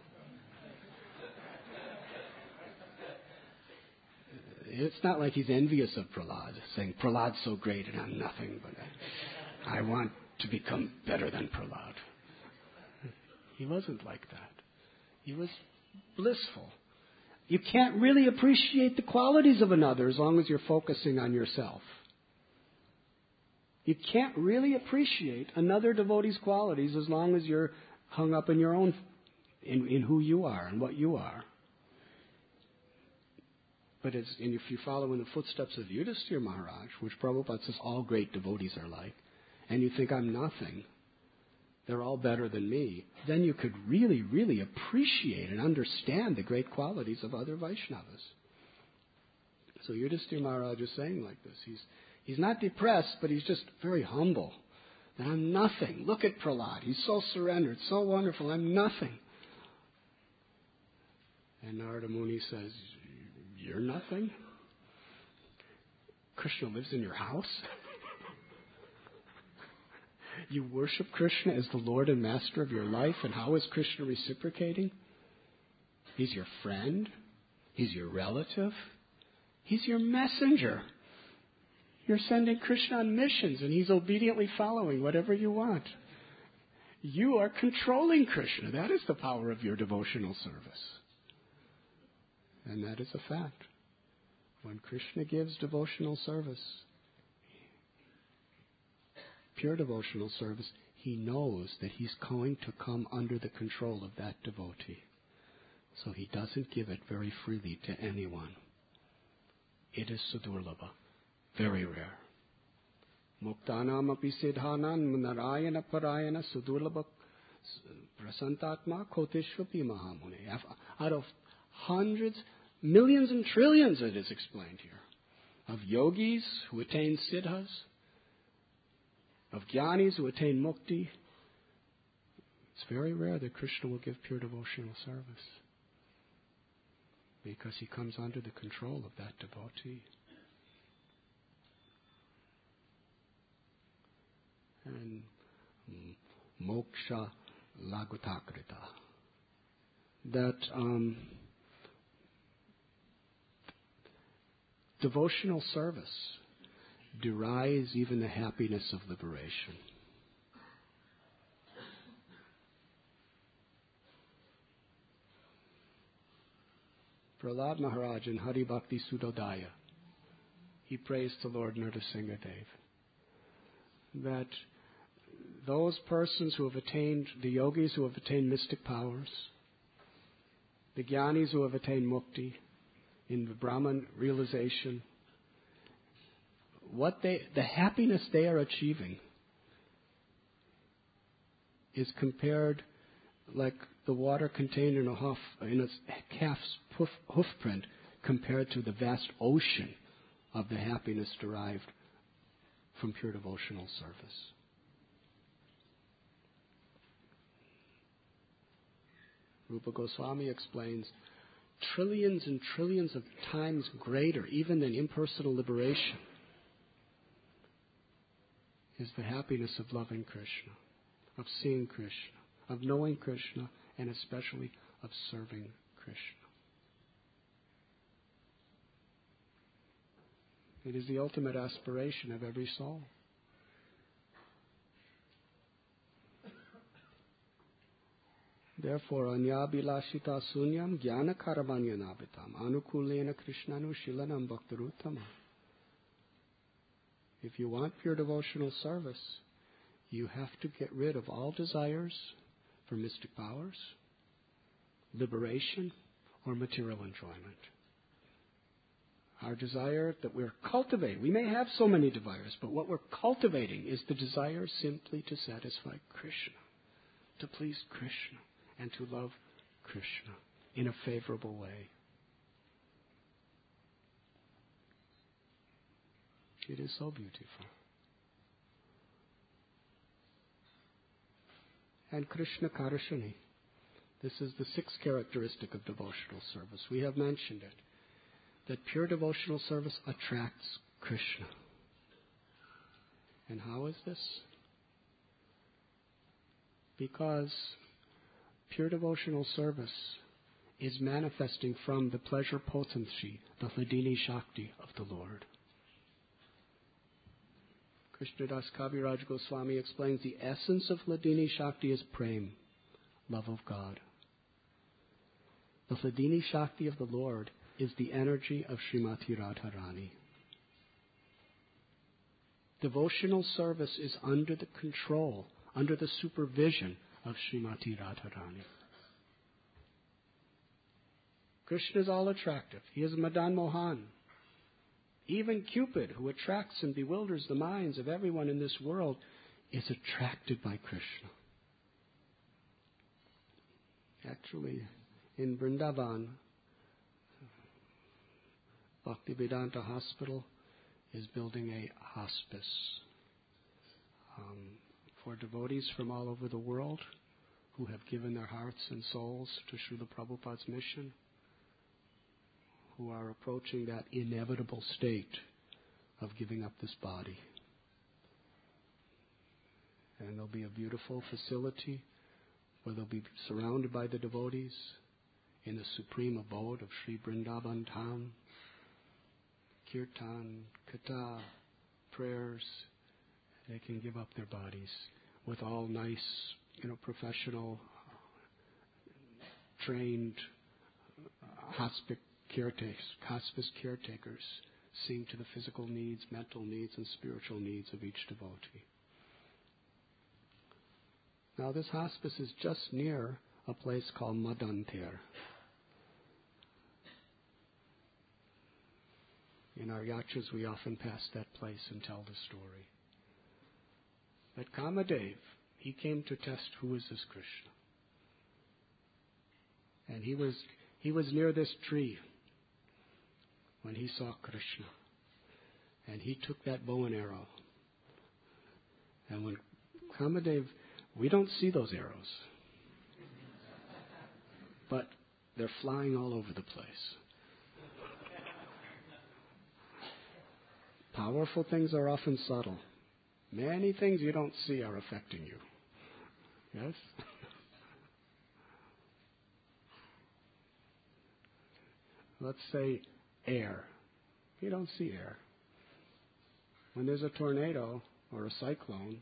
It's not like he's envious of Prahlad, saying, Prahlad's so great and I'm nothing, but I want to become better than Prahlad. He wasn't like that. He was blissful. You can't really appreciate the qualities of another as long as you're focusing on yourself. You can't really appreciate another devotee's qualities as long as you're hung up in your own, in who you are and what you are. But and if you follow in the footsteps of Yudhisthira Maharaj, which Prabhupada says all great devotees are like, and you think I'm nothing, they're all better than me, then you could really, really appreciate and understand the great qualities of other Vaishnavas. So Yudhisthira Maharaj is saying like this. He's not depressed, but he's just very humble. That I'm nothing. Look at Prahlad. He's so surrendered, so wonderful. I'm nothing. And Narada Muni says, you're nothing? Krishna lives in your house? You worship Krishna as the Lord and Master of your life, and how is Krishna reciprocating? He's your friend. He's your relative. He's your messenger. You're sending Krishna on missions, and He's obediently following whatever you want. You are controlling Krishna. That is the power of your devotional service. And that is a fact. When Krishna gives devotional service, pure devotional service, He knows that He's going to come under the control of that devotee. So He doesn't give it very freely to anyone. It is sudurlabha, very rare. Muktanam api siddhanam narayana parayana sudurlabha prasantatma koteshvapi mahamune. Out of hundreds, millions and trillions, it is explained here, of yogis who attain siddhas, of jnanis who attain mukti, it's very rare that Krishna will give pure devotional service because He comes under the control of that devotee. And moksha lagutakrita. That devotional service derives even the happiness of liberation. Prahlad Maharaj in Hari Bhakti Sudodaya, he praised the Lord Nrsimha Dev that those persons who have attained, the yogis who have attained mystic powers, the jnanis who have attained mukti, in the Brahman realization, the happiness they are achieving is compared like the water contained in a calf's hoof print compared to the vast ocean of the happiness derived from pure devotional service. Rupa Goswami explains trillions and trillions of times greater, even than impersonal liberation, is the happiness of loving Krishna, of seeing Krishna, of knowing Krishna, and especially of serving Krishna. It is the ultimate aspiration of every soul. Therefore, anyabhilashita sunyam jnana karamanyanabitam anukulena krishnanu shilanam bhaktaruttama. If you want pure devotional service, you have to get rid of all desires for mystic powers, liberation, or material enjoyment. Our desire that we're cultivating, we may have so many desires, but what we're cultivating is the desire simply to satisfy Krishna, to please Krishna, and to love Krishna in a favorable way. It is so beautiful. and Krishna Karshani. This is the sixth characteristic of devotional service. We have mentioned it, that pure devotional service attracts Krishna. And how is this? Because pure devotional service is manifesting from the pleasure potency, the Hladini Shakti of the Lord. Krishnadas Kaviraj Goswami explains the essence of Hladini Shakti is prem, love of God. The Hladini Shakti of the Lord is the energy of Srimati Radharani. Devotional service is under the control, under the supervision of Srimati Radharani. Krishna is all attractive. He is Madan Mohan. Even Cupid, who attracts and bewilders the minds of everyone in this world, is attracted by Krishna. Actually, in Vrindavan, Bhaktivedanta Hospital is building a hospice for devotees from all over the world who have given their hearts and souls to Srila Prabhupada's mission, who are approaching that inevitable state of giving up this body. And there'll be a beautiful facility where they'll be surrounded by the devotees in the supreme abode of Sri Vrindavan Dham. Kirtan, Katha, prayers, they can give up their bodies with all nice, professional, trained hospice caretakers, seeing to the physical needs, mental needs, and spiritual needs of each devotee. Now this hospice is just near a place called Madanter. In our yatras, we often pass that place and tell the story. But Kamadev, he came to test who is this Krishna. And he was near this tree when he saw Krishna. And he took that bow and arrow. And when Kamadev, we don't see those arrows. But they're flying all over the place. Powerful things are often subtle. Many things you don't see are affecting you. Yes? Let's say air. You don't see air. When there's a tornado or a cyclone,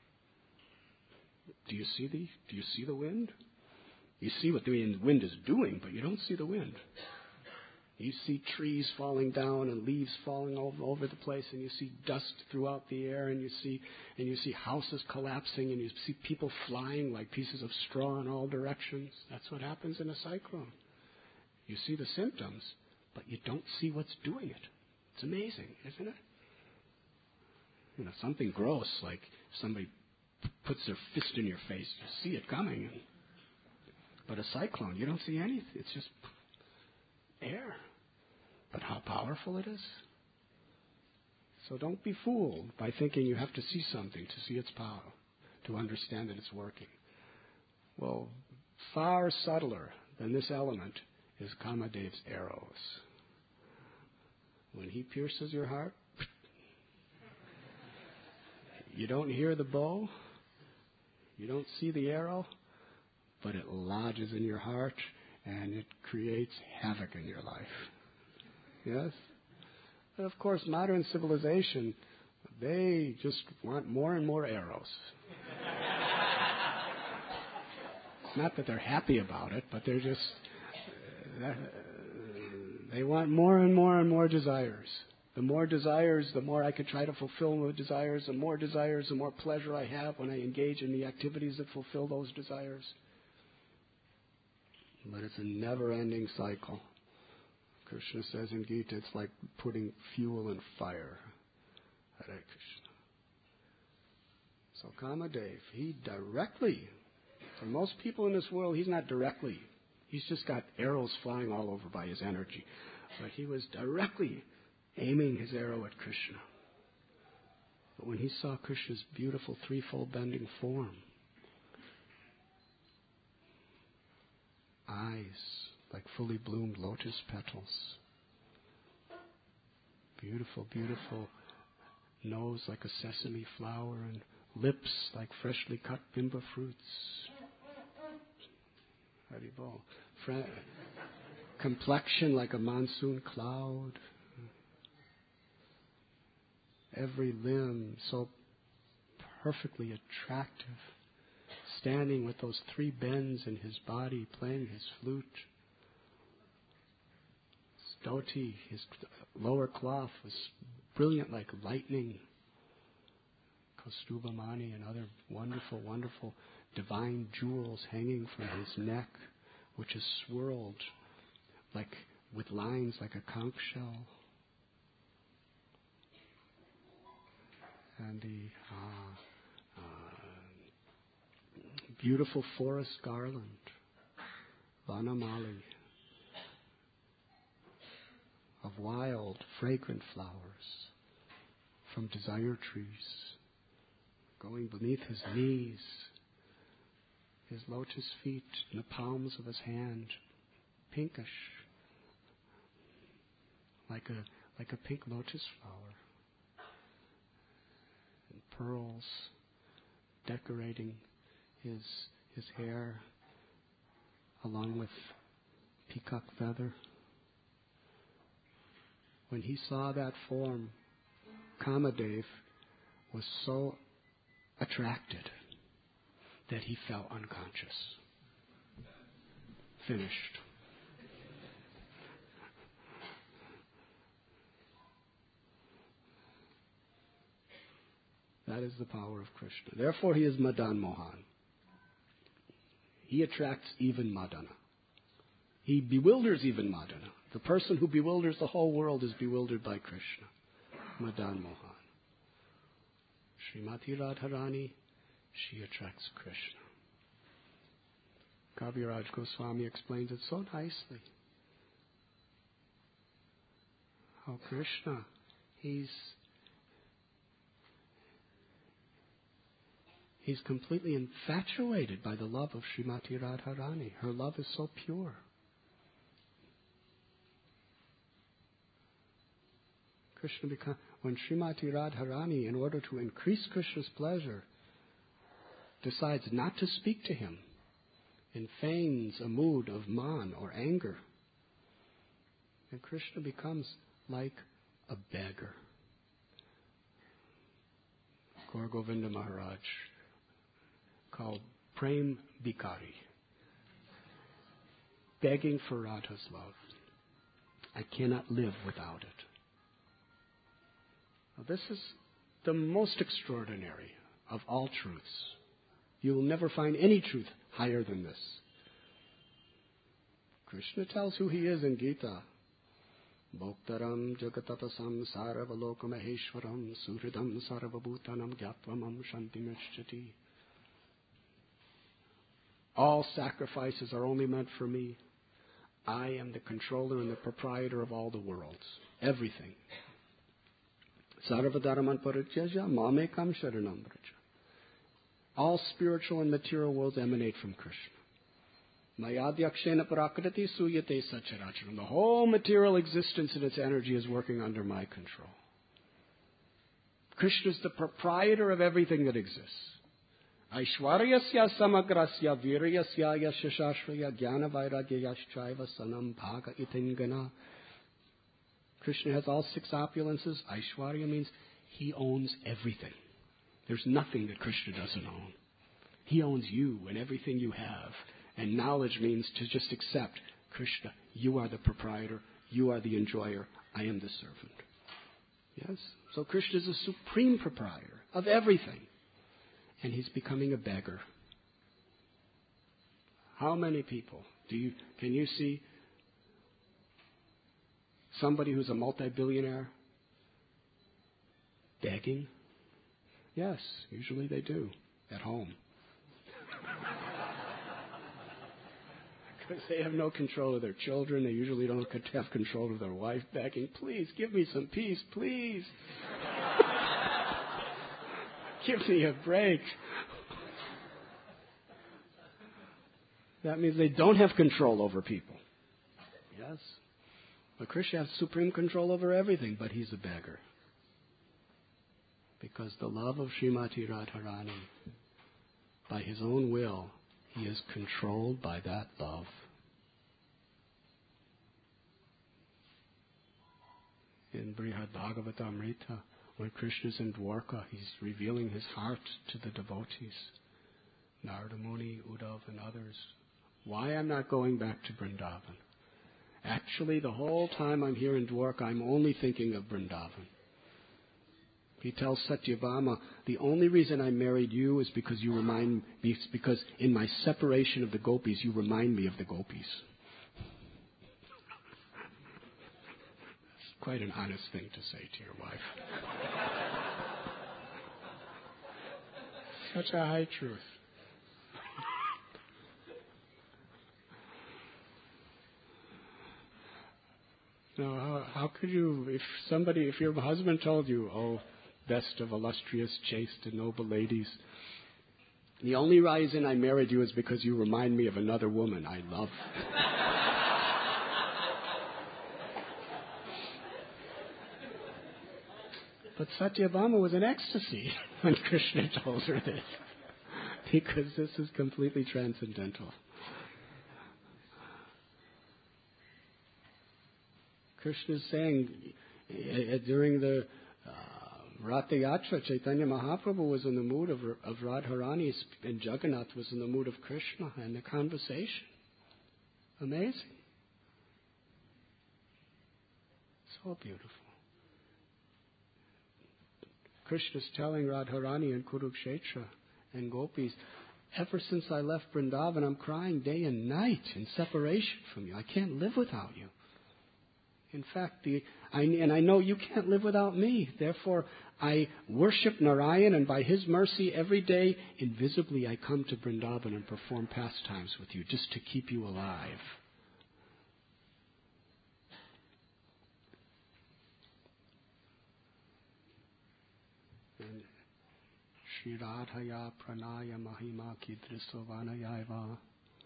do you see the wind? You see what the wind is doing, but you don't see the wind. You see trees falling down and leaves falling all over the place, and you see dust throughout the air, and you see houses collapsing, and you see people flying like pieces of straw in all directions. That's what happens in a cyclone. You see the symptoms, but you don't see what's doing it. It's amazing, isn't it? Something gross, like somebody puts their fist in your face. You see it coming. But a cyclone, you don't see anything. It's just air. But how powerful it is. So don't be fooled by thinking you have to see something to see its power, to understand that it's working. Well, far subtler than this element is Kamadev's arrows. When he pierces your heart, you don't hear the bow, you don't see the arrow, but it lodges in your heart and it creates havoc in your life. Yes? But of course, modern civilization, they just want more and more arrows. It's not that they're happy about it, but they're just, they want more and more and more desires. The more desires, the more I can try to fulfill the desires. The more desires, the more pleasure I have when I engage in the activities that fulfill those desires. But it's a never-ending cycle. Krishna says in Gita, it's like putting fuel in fire. Hare Krishna. So Kamadev, he directly, for most people in this world, he's not directly. He's just got arrows flying all over by his energy. But he was directly aiming his arrow at Krishna. But when he saw Krishna's beautiful threefold bending form, eyes like fully bloomed lotus petals. Beautiful, beautiful nose like a sesame flower, and lips like freshly cut bimba fruits. Haribol. Complexion like a monsoon cloud. Every limb so perfectly attractive. Standing with those 3 bends in his body, playing his flute. His dhoti, his lower cloth was brilliant like lightning. Kaustubhamani and other wonderful, wonderful divine jewels hanging from his neck, which is swirled like with lines like a conch shell. And the beautiful forest garland, Vanamali, of wild, fragrant flowers from desire trees, going beneath his knees, his lotus feet in the palms of his hand, pinkish, like a pink lotus flower, and pearls decorating his hair, along with peacock feather. When he saw that form, Kamadev was so attracted that he fell unconscious. Finished. That is the power of Krishna. Therefore, he is Madan Mohan. He attracts even Madana. He bewilders even Madana. The person who bewilders the whole world is bewildered by Krishna. Madan Mohan. Srimati Radharani, she attracts Krishna. Kaviraj Goswami explains it so nicely. How Krishna, he's completely infatuated by the love of Srimati Radharani. Her love is so pure. When Srimati Radharani, in order to increase Krishna's pleasure, decides not to speak to him and feigns a mood of man or anger, and Krishna becomes like a beggar. Gaur Govinda Maharaj called Prem Bhikari, begging for Radha's love. I cannot live without it. Now, this is the most extraordinary of all truths. You will never find any truth higher than this. Krishna tells who he is in Gita. Bhoktaram jagatapasam sarvalokamaheshwaram suhridam sarvabhutanam gyatvam shantimishchati. All sacrifices are only meant for me. I am the controller and the proprietor of all the worlds. Everything. Sarvadharaman parityaja mamekam sharanam vraja. All spiritual and material worlds emanate from Krishna. Mayadhyakshena prakriti suyate sacharacharam. The whole material existence and its energy is working under my control. Krishna is the proprietor of everything that exists. Aishwaryasya samagrasya viryasya yashashashraya jnana vairagyayashchaiva sanam bhaga itingana. Krishna has all 6 opulences. Aishwarya means he owns everything. There's nothing that Krishna doesn't own. He owns you and everything you have. And knowledge means to just accept, Krishna, you are the proprietor, you are the enjoyer, I am the servant. Yes? So Krishna is the supreme proprietor of everything. And he's becoming a beggar. How many people can you see somebody who's a multi-billionaire begging? Yes, usually they do, at home. Because they have no control of their children. They usually don't have control of their wife, begging, please, give me some peace, please. Give me a break. That means they don't have control over people. Yes. But Krishna has supreme control over everything, but he's a beggar. Because the love of Srimati Radharani, by his own will, he is controlled by that love. In Brihad Bhagavatamrita, when Krishna's in Dwarka, he's revealing his heart to the devotees, Narada Muni, Uddhav, and others. Why I'm not going back to Vrindavan? Actually, the whole time I'm here in Dwarka, I'm only thinking of Vrindavan. He tells Satyabhama, the only reason I married you is because you remind me, because in my separation of the gopis, you remind me of the gopis. It's quite an honest thing to say to your wife. Such a high truth. No, how could you, if your husband told you, oh, best of illustrious, chaste, and noble ladies, the only reason I married you is because you remind me of another woman I love. But Satyabhama was in ecstasy when Krishna told her this, because this is completely transcendental. Krishna is saying during the Ratha Yatra, Chaitanya Mahaprabhu was in the mood of Radharani, and Jagannath was in the mood of Krishna, and the conversation. Amazing. So beautiful. Krishna's telling Radharani and Kurukshetra and gopis, ever since I left Vrindavan, I'm crying day and night in separation from you. I can't live without you. In fact, I know you can't live without me. Therefore, I worship Narayan, and by his mercy, every day, invisibly, I come to Vrindavan and perform pastimes with you, just to keep you alive. And Shri Radhaya Pranaya Mahima Kidriso Vanayaiva.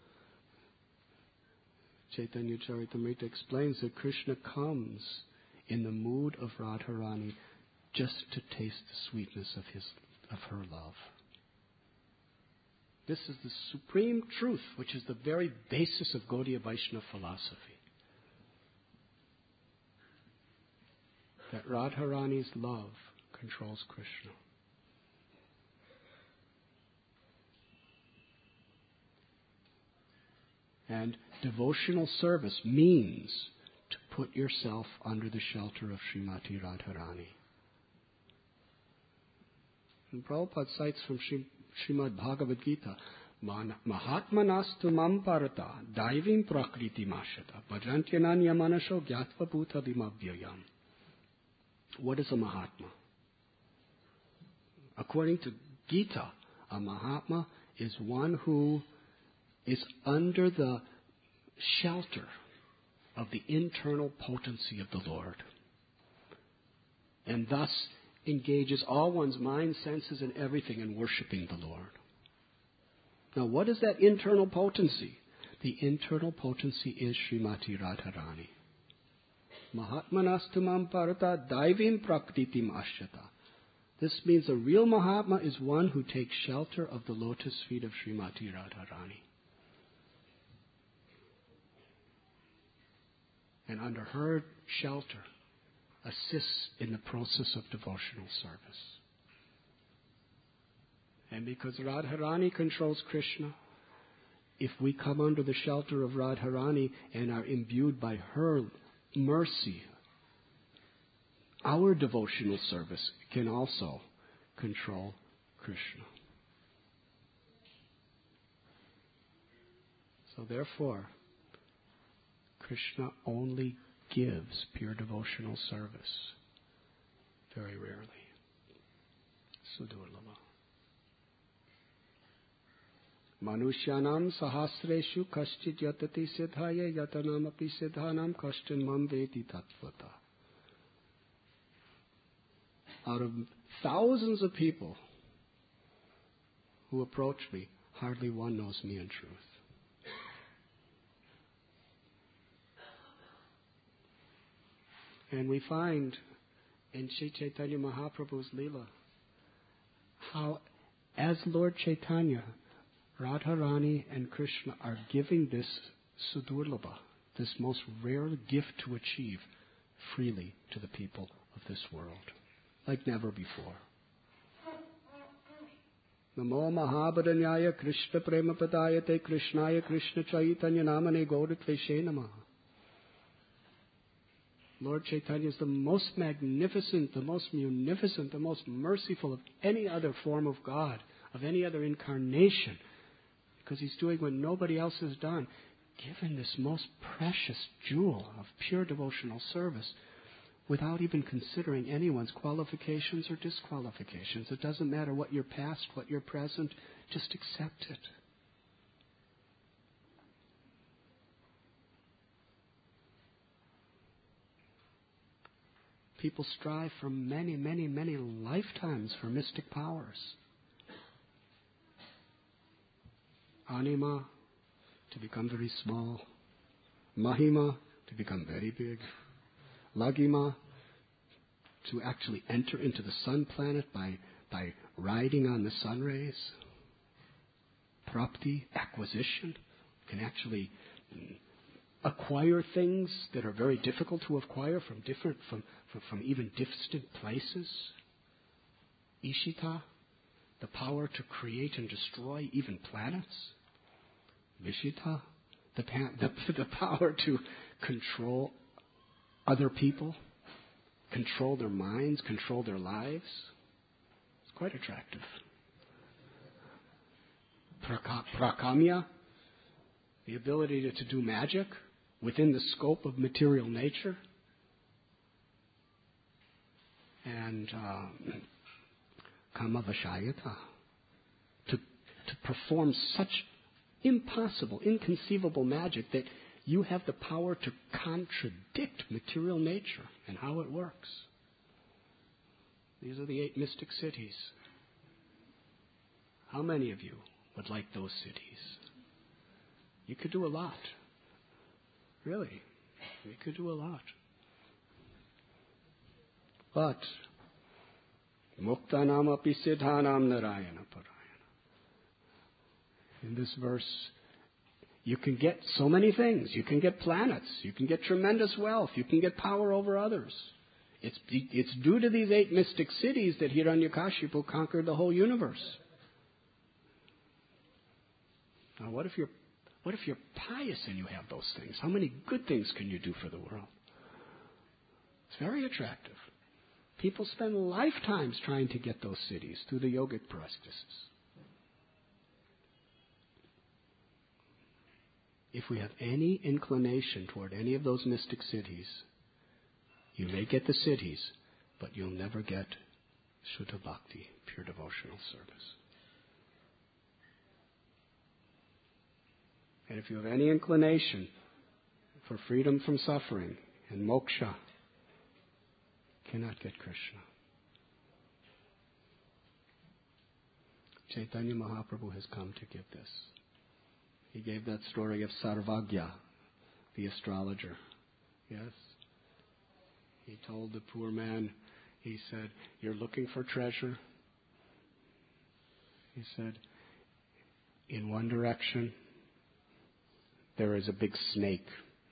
Chaitanya Charitamrita explains that Krishna comes in the mood of Radharani just to taste the sweetness of her love. This is the supreme truth, which is the very basis of Gaudiya Vaishnava philosophy. That Radharani's love controls Krishna. And devotional service means to put yourself under the shelter of Srimati Radharani. And Prabhupada cites from Srimad Bhagavad Gita, Mahatmanastu mam parata daivim prakriti mashata bhajantyananya manasho gyatva bhuta dimabhyayam. What is a Mahatma? According to Gita, a Mahatma is one who is under the shelter of the internal potency of the Lord, and thus engages all one's mind, senses, and everything in worshiping the Lord. Now, what is that internal potency? The internal potency is Srimati Radharani. Mahatmanastu mam parata daivim prakritim ashyata. This means a real Mahatma is one who takes shelter of the lotus feet of Srimati Radharani. And under her shelter, assists in the process of devotional service. And because Radharani controls Krishna, if we come under the shelter of Radharani and are imbued by her mercy, our devotional service can also control Krishna. So therefore, Krishna only gives pure devotional service very rarely. Sudurlava. Manushyanam sahasreshu kashchit yatati siddhaya yatanam api siddhanam kashtin mam veti tattvata. Out of thousands of people who approach me, hardly one knows me in truth. And we find in Sri Chaitanya Mahaprabhu's Leela how, as Lord Chaitanya, Radharani and Krishna are giving this Sudurlabha, this most rare gift to achieve, freely to the people of this world, like never before. Namo Mahabharanyaya Krishna Prema Padayate Krishnaya Krishna Chaitanya Namane Gaudatveshe Namaha. Lord Chaitanya is the most magnificent, the most munificent, the most merciful of any other form of God, of any other incarnation, because He's doing what nobody else has done, given this most precious jewel of pure devotional service without even considering anyone's qualifications or disqualifications. It doesn't matter what your past, what your present, just accept it. People strive for many, many, many lifetimes for mystic powers. Anima, to become very small. Mahima, to become very big. Laghima, to actually enter into the sun planet by riding on the sun rays. Prapti, acquisition, can actually acquire things that are very difficult to acquire from even distant places. Ishita, the power to create and destroy even planets. Vishita, the power to control other people, control their minds, control their lives. It's quite attractive. Prakamya, the ability to do magic within the scope of material nature. And Kamavashayata, to perform such impossible, inconceivable magic that you have the power to contradict material nature and how it works. These are the 8 mystic cities. How many of you would like those cities? You could do a lot. Really, you could do a lot. But Muktanam api siddhanam narayana parayana. In this verse, you can get so many things. You can get planets. You can get tremendous wealth. You can get power over others. It's due to these 8 mystic cities that Hiranyakashipu conquered the whole universe. Now, what if you're pious and you have those things? How many good things can you do for the world? It's very attractive. People spend lifetimes trying to get those cities through the yogic practices. If we have any inclination toward any of those mystic cities, you may get the cities, but you'll never get Shuddha Bhakti, pure devotional service. And if you have any inclination for freedom from suffering and moksha, cannot get Krishna. Chaitanya Mahaprabhu has come to give this. He gave that story of Sarvagya, the astrologer. Yes? He told the poor man, he said, "You're looking for treasure?" He said, "In one direction, there is a big snake.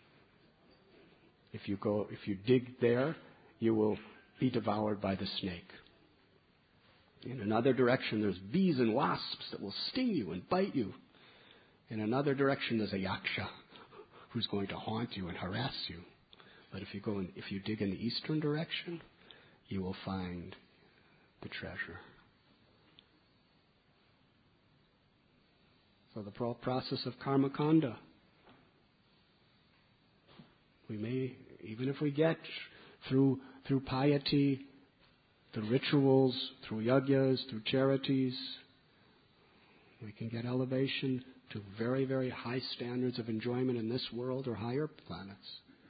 If you dig there, you will be devoured by the snake. In another direction, there's bees and wasps that will sting you and bite you. In another direction, there's a yaksha who's going to haunt you and harass you. But if you dig in the eastern direction, you will find the treasure." So the process of karma kanda. We may, even if we get through piety, through rituals, through yajnas, through charities, we can get elevation to very, very high standards of enjoyment in this world or higher planets.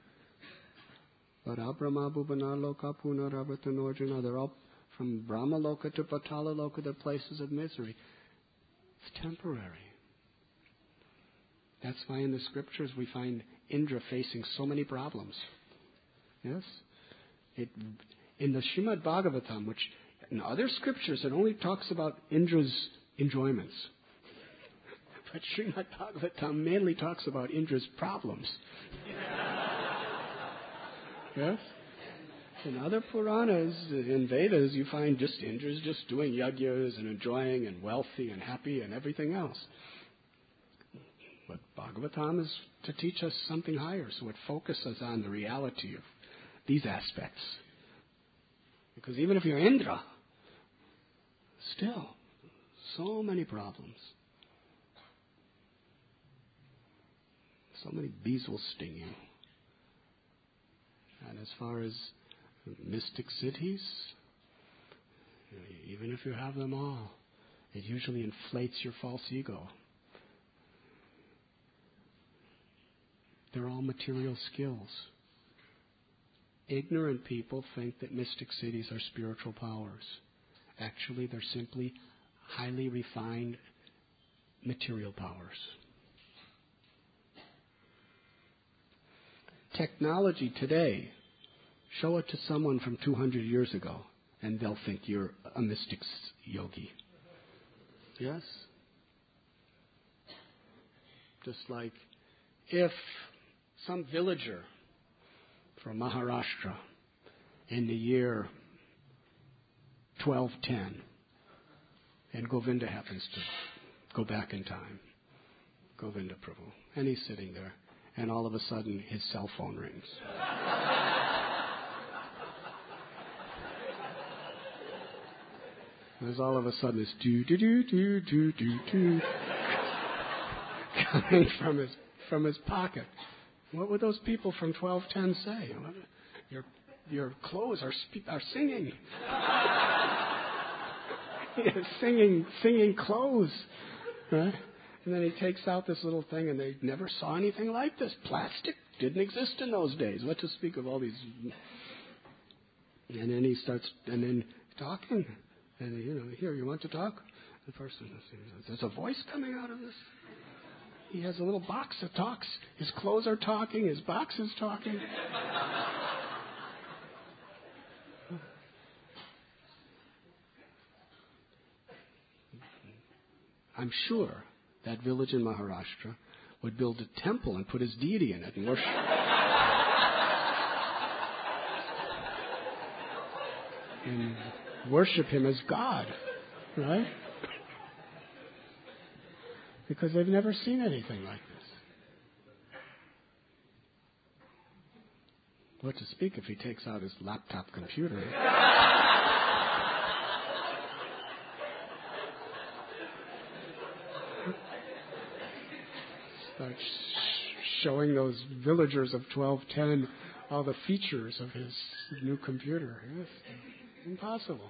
But Abrahma Bhuvana Loka Punaravartanarjuna, they're all from Brahma Loka to Patala Loka, they're places of misery. It's temporary. That's why in the scriptures we find Indra facing so many problems. Yes? In the Srimad Bhagavatam, which in other scriptures it only talks about Indra's enjoyments. But Srimad Bhagavatam mainly talks about Indra's problems. Yes? In other Puranas, in Vedas, you find just Indra's just doing yajnas and enjoying and wealthy and happy and everything else. But Bhagavatam is to teach us something higher, so it focuses on the reality of these aspects. Because even if you're Indra, still, so many problems. So many bees will sting you. And as far as mystic siddhis, even if you have them all, it usually inflates your false ego. They're all material skills. Ignorant people think that mystic siddhis are spiritual powers. Actually, they're simply highly refined material powers. Technology today, show it to someone from 200 years ago, and they'll think you're a mystic yogi. Yes? Just like if some villager from Maharashtra in the year 1210, and Govinda happens to go back in time, Govinda Prabhu, and he's sitting there, and all of a sudden his cell phone rings. There's all of a sudden this do-do-do-do-do-do-do coming from his pocket. What would those people from 1210 say? Your clothes are singing. singing clothes. Right? And then he takes out this little thing, and they never saw anything like this. Plastic didn't exist in those days. What to speak of all these? And then he starts, talking. And, here, you want to talk? The person, there's a voice coming out of this. He has a little box that talks. His clothes are talking. His box is talking. I'm sure that village in Maharashtra would build a temple and put his deity in it and worship. And worship him as God, right? Because they've never seen anything like this. What to speak if he takes out his laptop computer? Starts showing those villagers of 1210 all the features of his new computer. Yes. Impossible.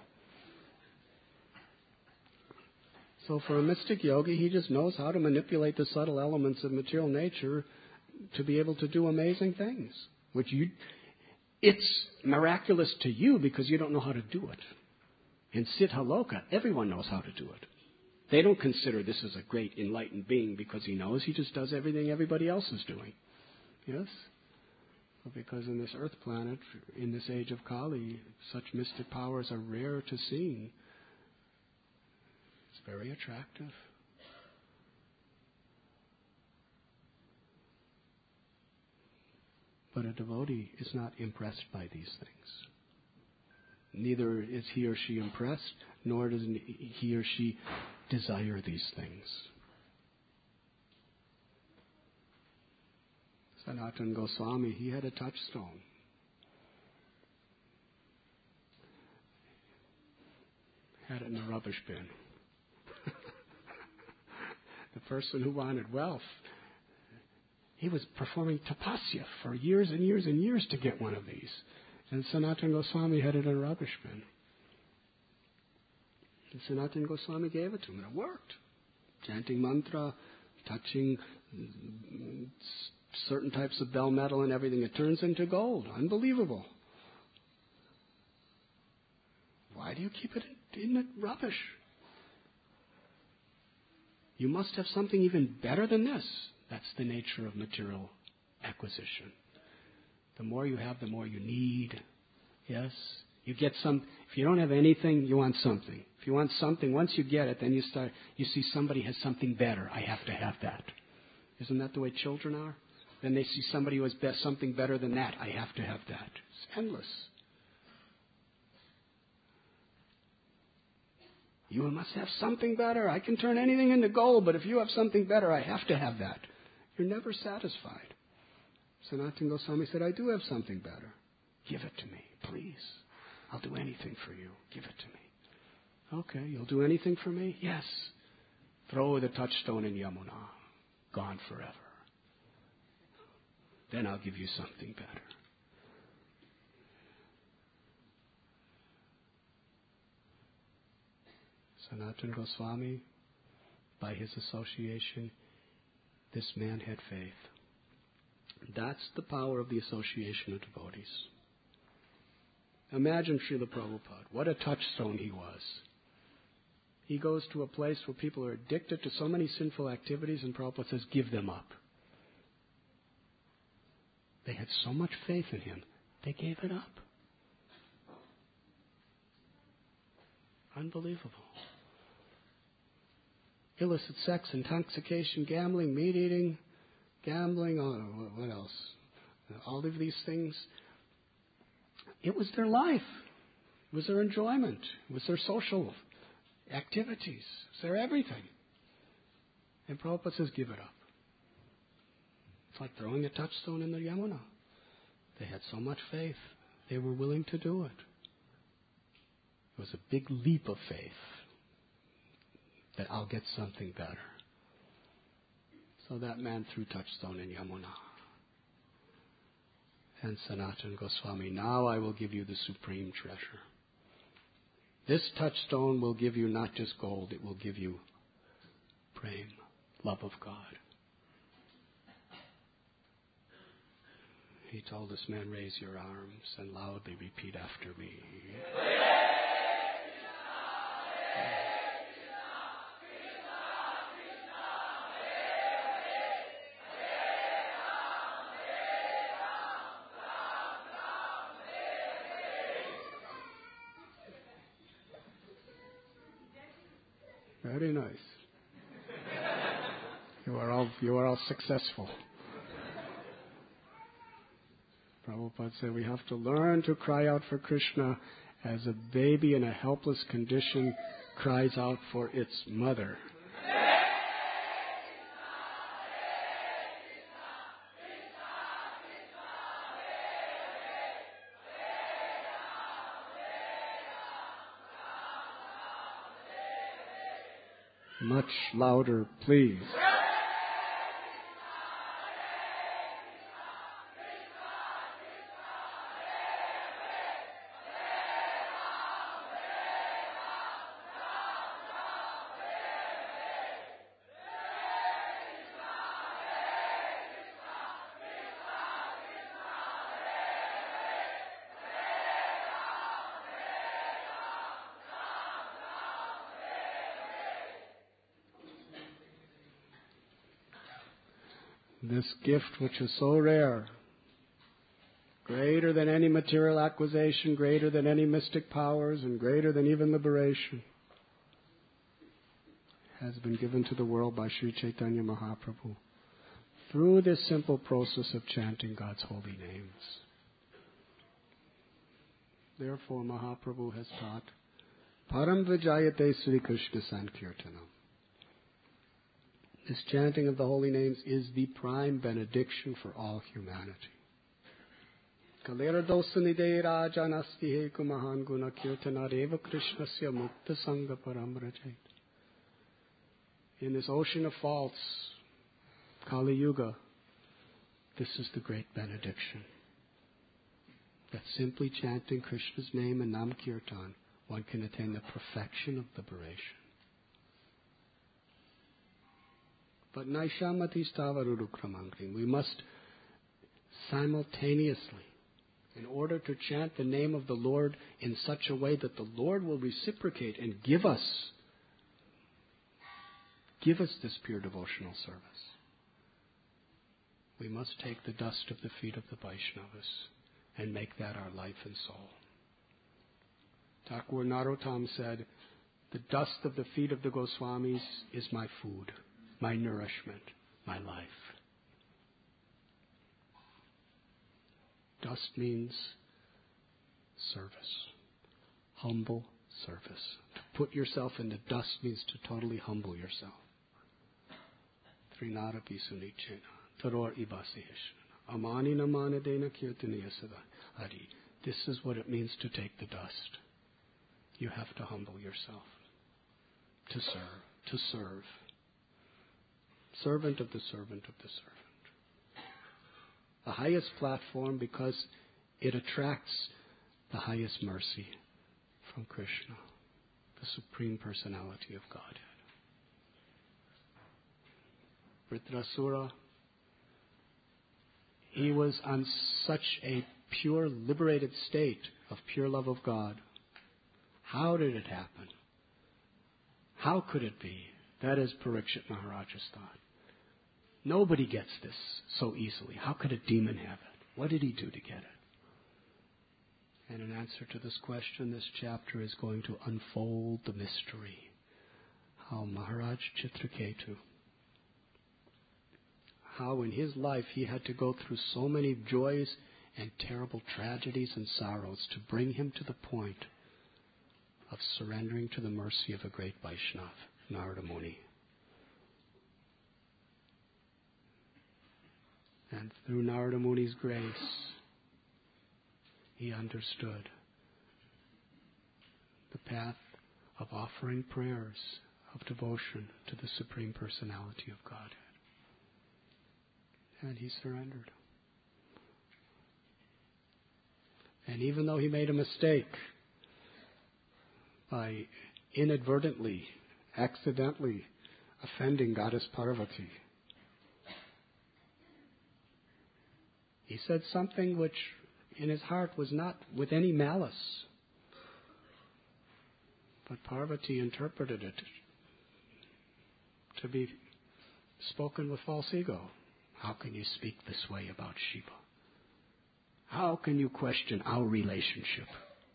So for a mystic yogi, he just knows how to manipulate the subtle elements of material nature to be able to do amazing things. It's miraculous to you because you don't know how to do it. In Siddhaloka, everyone knows how to do it. They don't consider this as a great enlightened being because he knows he just does everything everybody else is doing. Yes? Because in this earth planet, in this age of Kali, such mystic powers are rare to see. It's very attractive. But a devotee is not impressed by these things. Neither is he or she impressed, nor does he or she desire these things. Sanatana Goswami, he had a touchstone. Had it in the rubbish bin. The person who wanted wealth, he was performing tapasya for years and years and years to get one of these. And Sanatana Goswami had it in a rubbish bin. And Sanatana Goswami gave it to him, and it worked. Chanting mantra, touching certain types of bell metal and everything, it turns into gold. Unbelievable. Why do you keep it in the rubbish? You must have something even better than this. That's the nature of material acquisition. The more you have, the more you need. Yes? You get some, if you don't have anything, you want something. If you want something, once you get it, then you see somebody has something better. I have to have that. Isn't that the way children are? Then they see somebody who has something better than that. I have to have that. It's endless. You must have something better. I can turn anything into gold, but if you have something better, I have to have that. You're never satisfied. Sanatana Goswami said, I do have something better. Give it to me, please. I'll do anything for you. Give it to me. Okay, you'll do anything for me? Yes. Throw the touchstone in Yamuna. Gone forever. Then I'll give you something better. Sanatana Goswami, by his association, this man had faith. That's the power of the association of devotees. Imagine Srila Prabhupada. What a touchstone he was. He goes to a place where people are addicted to so many sinful activities, and Prabhupada says, give them up. They had so much faith in him, they gave it up. Unbelievable. Illicit sex, intoxication, gambling, meat eating, gambling, what else? All of these things. It was their life. It was their enjoyment. It was their social activities. It was their everything. And Prabhupada says, give it up. It's like throwing a touchstone in the Yamuna. They had so much faith, they were willing to do it. It was a big leap of faith that I'll get something better. So that man threw touchstone in Yamuna. And Sanatana Goswami, now I will give you the supreme treasure. This touchstone will give you not just gold, it will give you prem, love of God. He told this man, raise your arms and loudly repeat after me. Very nice. You are all successful. Prabhupada said we have to learn to cry out for Krishna as a baby in a helpless condition cries out for its mother. Much louder, please. This gift which is so rare, greater than any material acquisition, greater than any mystic powers, and greater than even liberation, has been given to the world by Sri Chaitanya Mahaprabhu through this simple process of chanting God's holy names. Therefore, Mahaprabhu has taught, Param Vijayate Sri Krishna Sankirtanam. This chanting of the holy names is the prime benediction for all humanity. Kalera dosanide raja nasti heku mahan guna kirtana reva krishnasya mukta sangha paramrajait. In this ocean of faults, Kali Yuga, this is the great benediction. That simply chanting Krishna's name and Nam Kirtan, one can attain the perfection of liberation. But Naishamati Stavarudu Kramangrim, we must simultaneously, in order to chant the name of the Lord in such a way that the Lord will reciprocate and give us this pure devotional service, we must take the dust of the feet of the Vaishnavas and make that our life and soul. Thakur Narottam said, the dust of the feet of the Goswamis is my food, my nourishment, my life. Dust means service, humble service. To put yourself in the dust means to totally humble yourself. Trinara pisunichena, taror ibasihishna, amani namana dena kirtaniyasada. Hari. This is what it means to take the dust. You have to humble yourself. To serve. Servant of the servant of the servant. The highest platform because it attracts the highest mercy from Krishna, the Supreme Personality of Godhead. Vritrasura, he was on such a pure, liberated state of pure love of God. How did it happen? How could it be? That is Parikshit Maharaj's thought. Nobody gets this so easily. How could a demon have it? What did he do to get it? And in answer to this question, this chapter is going to unfold the mystery. How Maharaj Chitraketu, how in his life he had to go through so many joys and terrible tragedies and sorrows to bring him to the point of surrendering to the mercy of a great Vaishnava, Narada Muni. And through Narada Muni's grace, he understood the path of offering prayers of devotion to the Supreme Personality of Godhead. And he surrendered. And even though he made a mistake by inadvertently, accidentally offending Goddess Parvati, he said something which in his heart was not with any malice. But Parvati interpreted it to be spoken with false ego. How can you speak this way about Shiva? How can you question our relationship?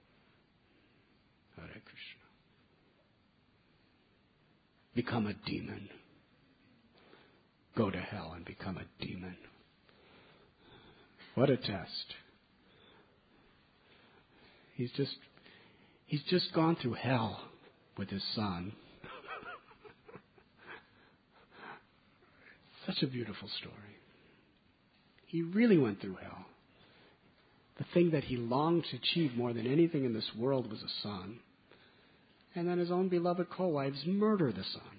Hare Krishna. Become a demon. Go to hell and become a demon. What a test. He's just gone through hell with his son. Such a beautiful story. He really went through hell. The thing that he longed to achieve more than anything in this world was a son. And then his own beloved co-wives murder the son.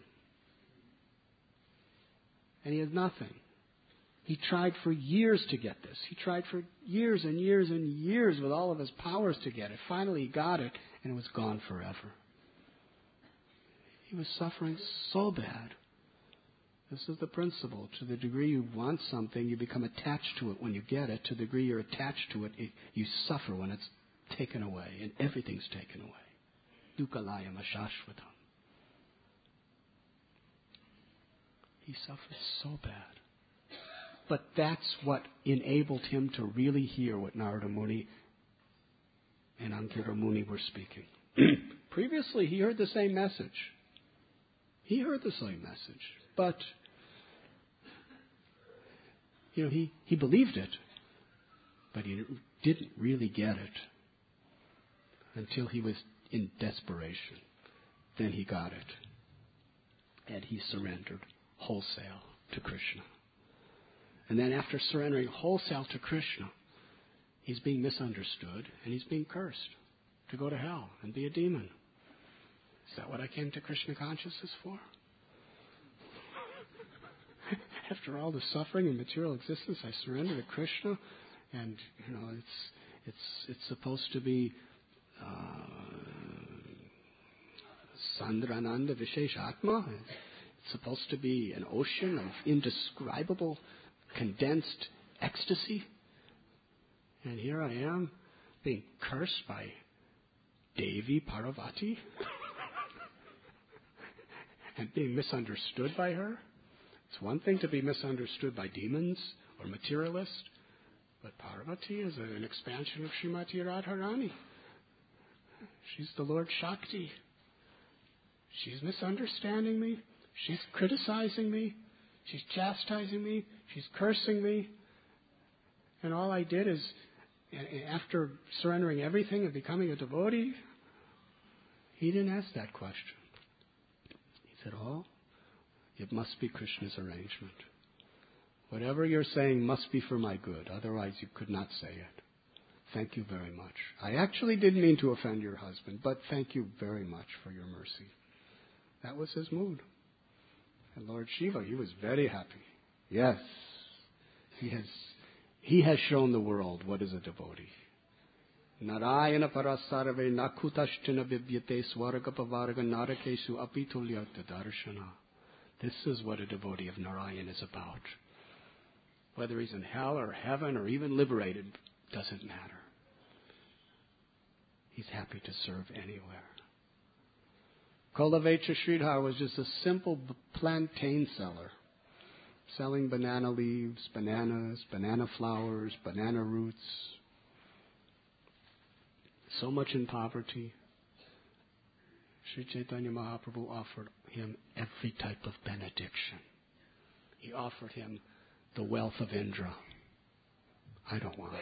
And he has nothing. He tried for years to get this. He tried for years and years and years with all of his powers to get it. Finally he got it, and it was gone forever. He was suffering so bad. This is the principle. To the degree you want something, you become attached to it when you get it. To the degree you're attached to it, you suffer when it's taken away, and everything's taken away. Dukkhalayam ashashvatam. He suffered so bad. But that's what enabled him to really hear what Narada Muni and Ankira Muni were speaking. Previously, he heard the same message. But, he believed it. But he didn't really get it until he was in desperation. Then he got it. And he surrendered wholesale to Krishna. And then after surrendering wholesale to Krishna, he's being misunderstood and he's being cursed to go to hell and be a demon. Is that what I came to Krishna consciousness for? After all the suffering in material existence, I surrender to Krishna, and it's supposed to be Sandrananda Vishesh Atma. It's supposed to be an ocean of indescribable condensed ecstasy. And here I am being cursed by Devi Parvati and being misunderstood by her. It's one thing to be misunderstood by demons or materialists, but Parvati is an expansion of Srimati Radharani. She's the Lord Shakti. She's misunderstanding me. She's criticizing me. She's chastising me. She's cursing me. And all I did is, after surrendering everything and becoming a devotee, he didn't ask that question. He said, oh, it must be Krishna's arrangement. Whatever you're saying must be for my good. Otherwise, you could not say it. Thank you very much. I actually didn't mean to offend your husband, but thank you very much for your mercy. That was his mood. And Lord Shiva, he was very happy. Yes, he has shown the world what is a devotee. Narayana parasarave nakutashtina vibyate swargapavarga narakesu apitulyata darshana. This is what a devotee of Narayan is about. Whether he's in hell or heaven or even liberated, doesn't matter. He's happy to serve anywhere. Kolavecha Sridhar was just a simple plantain seller, selling banana leaves, bananas, banana flowers, banana roots. So much in poverty. Sri Chaitanya Mahaprabhu offered him every type of benediction. He offered him the wealth of Indra. I don't want it.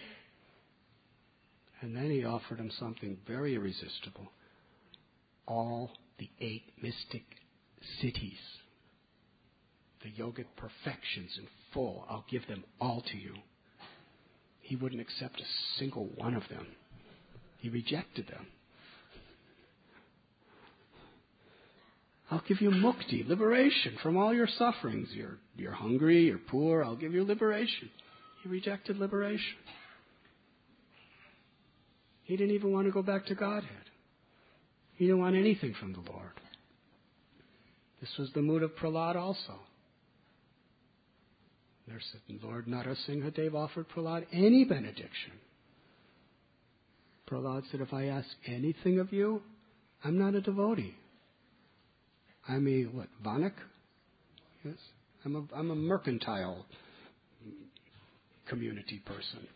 And then he offered him something very irresistible. All the 8 mystic cities, the yogic perfections in full, I'll give them all to you. He wouldn't accept a single one of them. He rejected them. I'll give you mukti, liberation from all your sufferings. You're hungry, you're poor, I'll give you liberation. He rejected liberation. He didn't even want to go back to Godhead. He didn't want anything from the Lord. This was the mood of Prahlad also. There said, Lord Narasimha Dev offered Prahlad any benediction. Prahlad said, if I ask anything of you, I'm not a devotee. I'm a, Vanak? Yes? I'm a mercantile community person.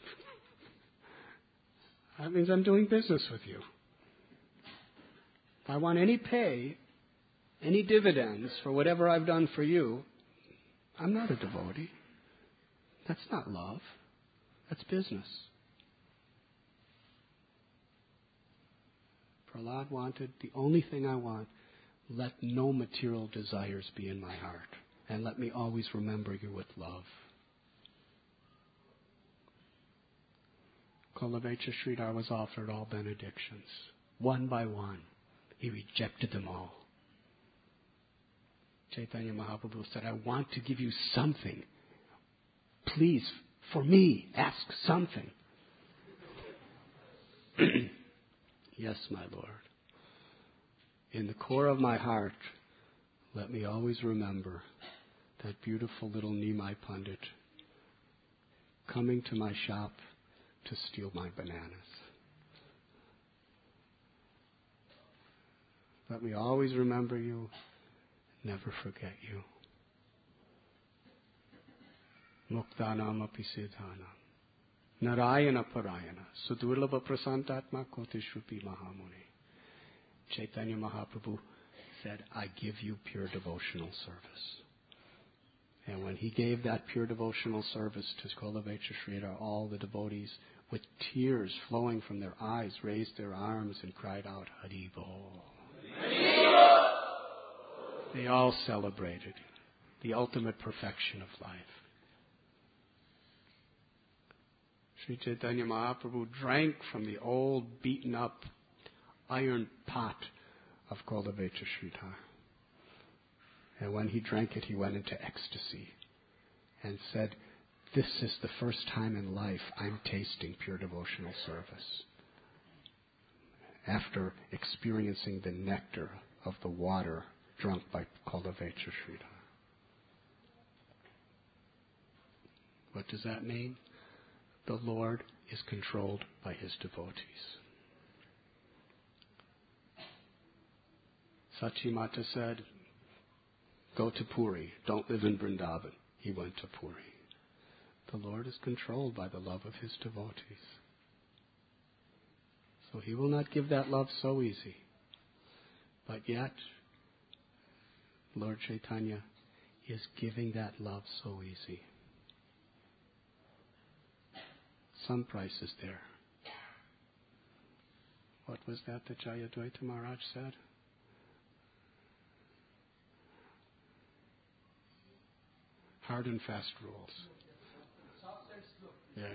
That means I'm doing business with you. If I want any pay, any dividends for whatever I've done for you, I'm not a devotee. That's not love. That's business. Prahlad wanted, the only thing I want, let no material desires be in my heart. And let me always remember you with love. Kolavecha Sridhar was offered all benedictions. One by one. He rejected them all. Chaitanya Mahaprabhu said, I want to give you something. Please, for me, ask something. Yes, my Lord. In the core of my heart, let me always remember that beautiful little Nimai Pandit coming to my shop to steal my bananas. Let me always remember you, never forget you. Muktanam api siddhanam. Narayana parayana. Sudurlabha prasantatma kotishrupi mahamuni. Chaitanya Mahaprabhu said, I give you pure devotional service. And when he gave that pure devotional service to Kolavecha Sridhar, all the devotees, with tears flowing from their eyes, raised their arms and cried out, Hari Bol. They all celebrated the ultimate perfection of life. Sri Chaitanya Mahaprabhu drank from the old, beaten-up iron pot of Kolavecha Sridhar. And when he drank it, he went into ecstasy and said, this is the first time in life I'm tasting pure devotional service. After experiencing the nectar of the water drunk by Kolavecha Sridhar. What does that mean? The Lord is controlled by his devotees. Sachimata said, go to Puri. Don't live in Vrindavan. He went to Puri. The Lord is controlled by the love of his devotees. So He will not give that love so easy. But yet, Lord Chaitanya is giving that love so easy. Some price is there. What was that Jayadvaita Maharaj said? Hard and fast rules. Yes.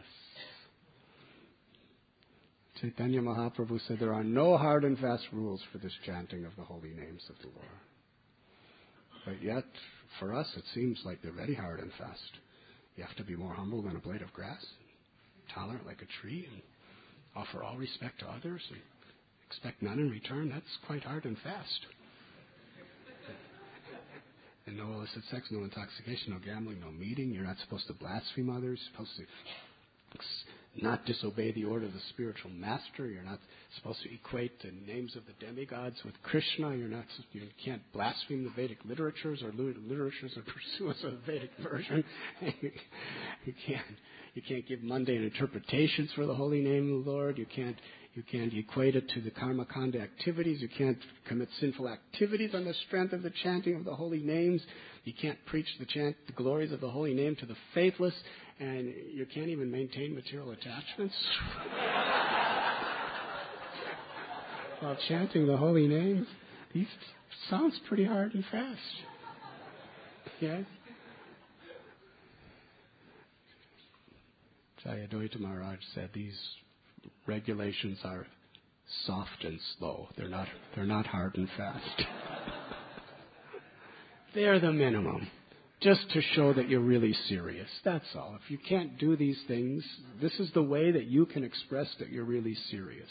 Chaitanya Mahaprabhu said there are no hard and fast rules for this chanting of the holy names of the Lord. But yet, for us, it seems like they're very hard and fast. You have to be more humble than a blade of grass, tolerant like a tree, and offer all respect to others, and expect none in return. That's quite hard and fast. And no illicit sex, no intoxication, no gambling, no meeting. You're not supposed to blaspheme others. You're supposed to not disobey the order of the spiritual master. You're not supposed to equate the names of the demigods with Krishna. You can't blaspheme the Vedic literatures or literatures or pursuance of the Vedic version. You can't give mundane interpretations for the holy name of the Lord. You can't equate it to the karma kanda activities. You can't commit sinful activities on the strength of the chanting of the holy names. You can't preach the glories of the holy name to the faithless. And you can't even maintain material attachments while chanting the holy names. These sounds pretty hard and fast. Yes? Jayadvaita Maharaj said these regulations are soft and slow. They're not hard and fast. They're the minimum. Just to show that you're really serious. That's all. If you can't do these things, this is the way that you can express that you're really serious.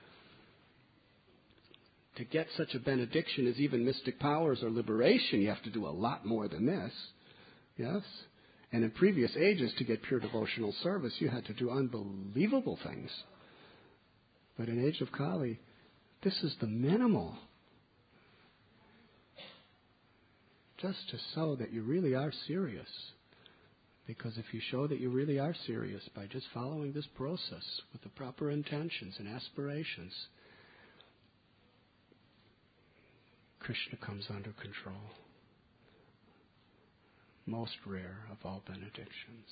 To get such a benediction as even mystic powers or liberation, you have to do a lot more than this. Yes? And in previous ages, to get pure devotional service, you had to do unbelievable things. But in age of Kali, this is the minimal. Just to show that you really are serious. Because if you show that you really are serious by just following this process with the proper intentions and aspirations, Krishna comes under control. Most rare of all benedictions.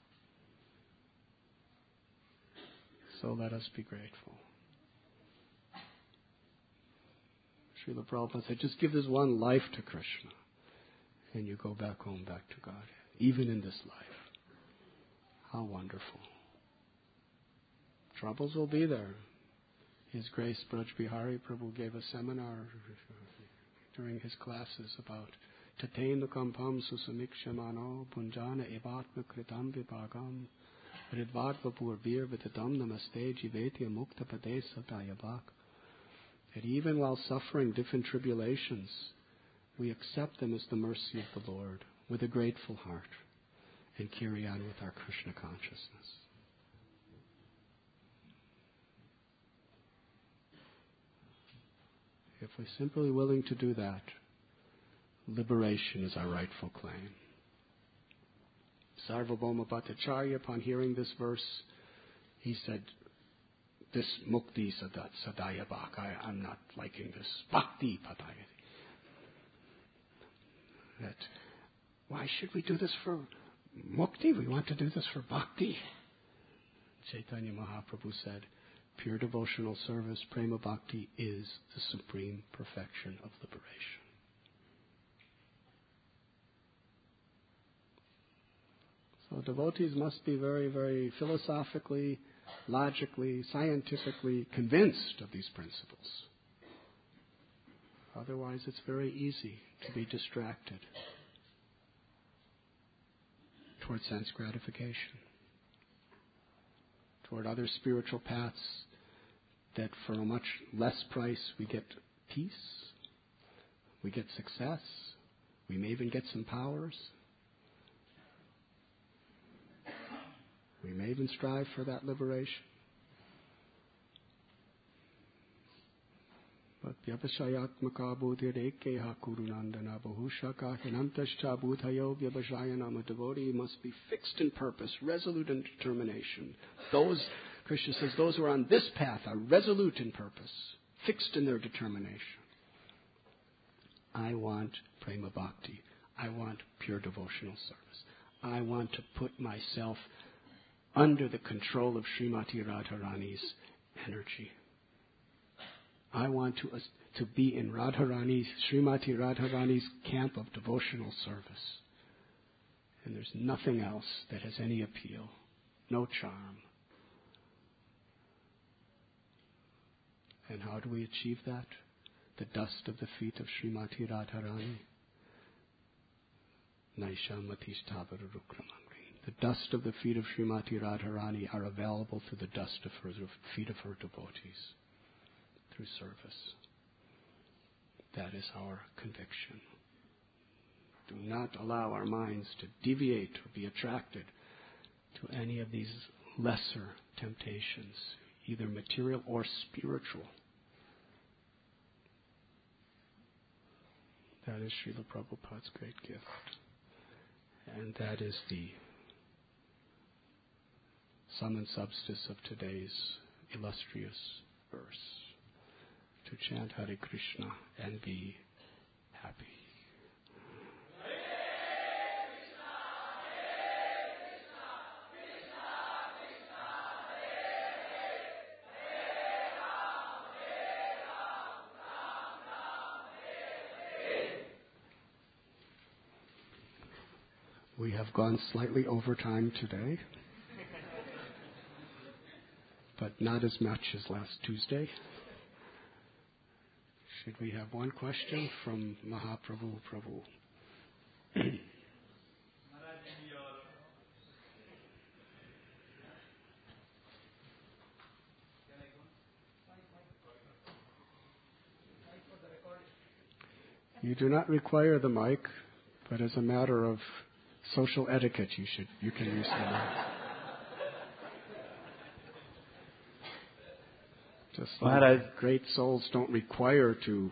So let us be grateful. Srila Prabhupada said, just give this one life to Krishna. And you go back home, back to God, even in this life. How wonderful. Troubles will be there. His Grace Braj Bihari Prabhu gave a seminar during his classes about Tatena Kampam Susamikshamano Punjana Evatma Kritam Vipagam Ridvadva Purbir Vitatam Namaste Jivetya Mukta Pade Satayabak. That even while suffering different tribulations, we accept them as the mercy of the Lord with a grateful heart and carry on with our Krishna consciousness. If we're simply willing to do that, liberation is our rightful claim. Sarvabhauma Bhattacharya, upon hearing this verse, he said, this mukti sadaya bhak, I'm not liking this. Bhakti patayati. That why should we do this for mukti? We want to do this for bhakti. Chaitanya Mahaprabhu said, pure devotional service, prema bhakti, is the supreme perfection of liberation. So devotees must be very, very philosophically, logically, scientifically convinced of these principles. Otherwise, it's very easy to be distracted toward sense gratification, toward other spiritual paths that for a much less price we get peace, we get success, we may even get some powers. We may even strive for that liberation. But vyabhashayatmaka buddhirekeha kurunandana bahushaka hinantascha buddhayo vyabhashayanam. A devotee must be fixed in purpose, resolute in determination. Those Krishna says those who are on this path are resolute in purpose, fixed in their determination. I want prema bhakti. I want pure devotional service. I want to put myself under the control of Srimati Radharani's energy. I want to be in Srimati Radharani's camp of devotional service. And there's nothing else that has any appeal, no charm. And how do we achieve that? The dust of the feet of Srimati Radharani. Naisha Matishtabara Rukramangri. The dust of the feet of Srimati Radharani are available through the dust of her feet of her devotees, through service. That is our conviction. Do not allow our minds to deviate or be attracted to any of these lesser temptations, either material or spiritual. That is Srila Prabhupada's great gift. And that is the sum and substance of today's illustrious verse. To chant Hare Krishna and be happy. We have gone slightly over time today, but not as much as last Tuesday. Should we have one question from Mahaprabhu Prabhu? You do not require the mic, but as a matter of social etiquette, you can use the mic. Just like great souls don't require to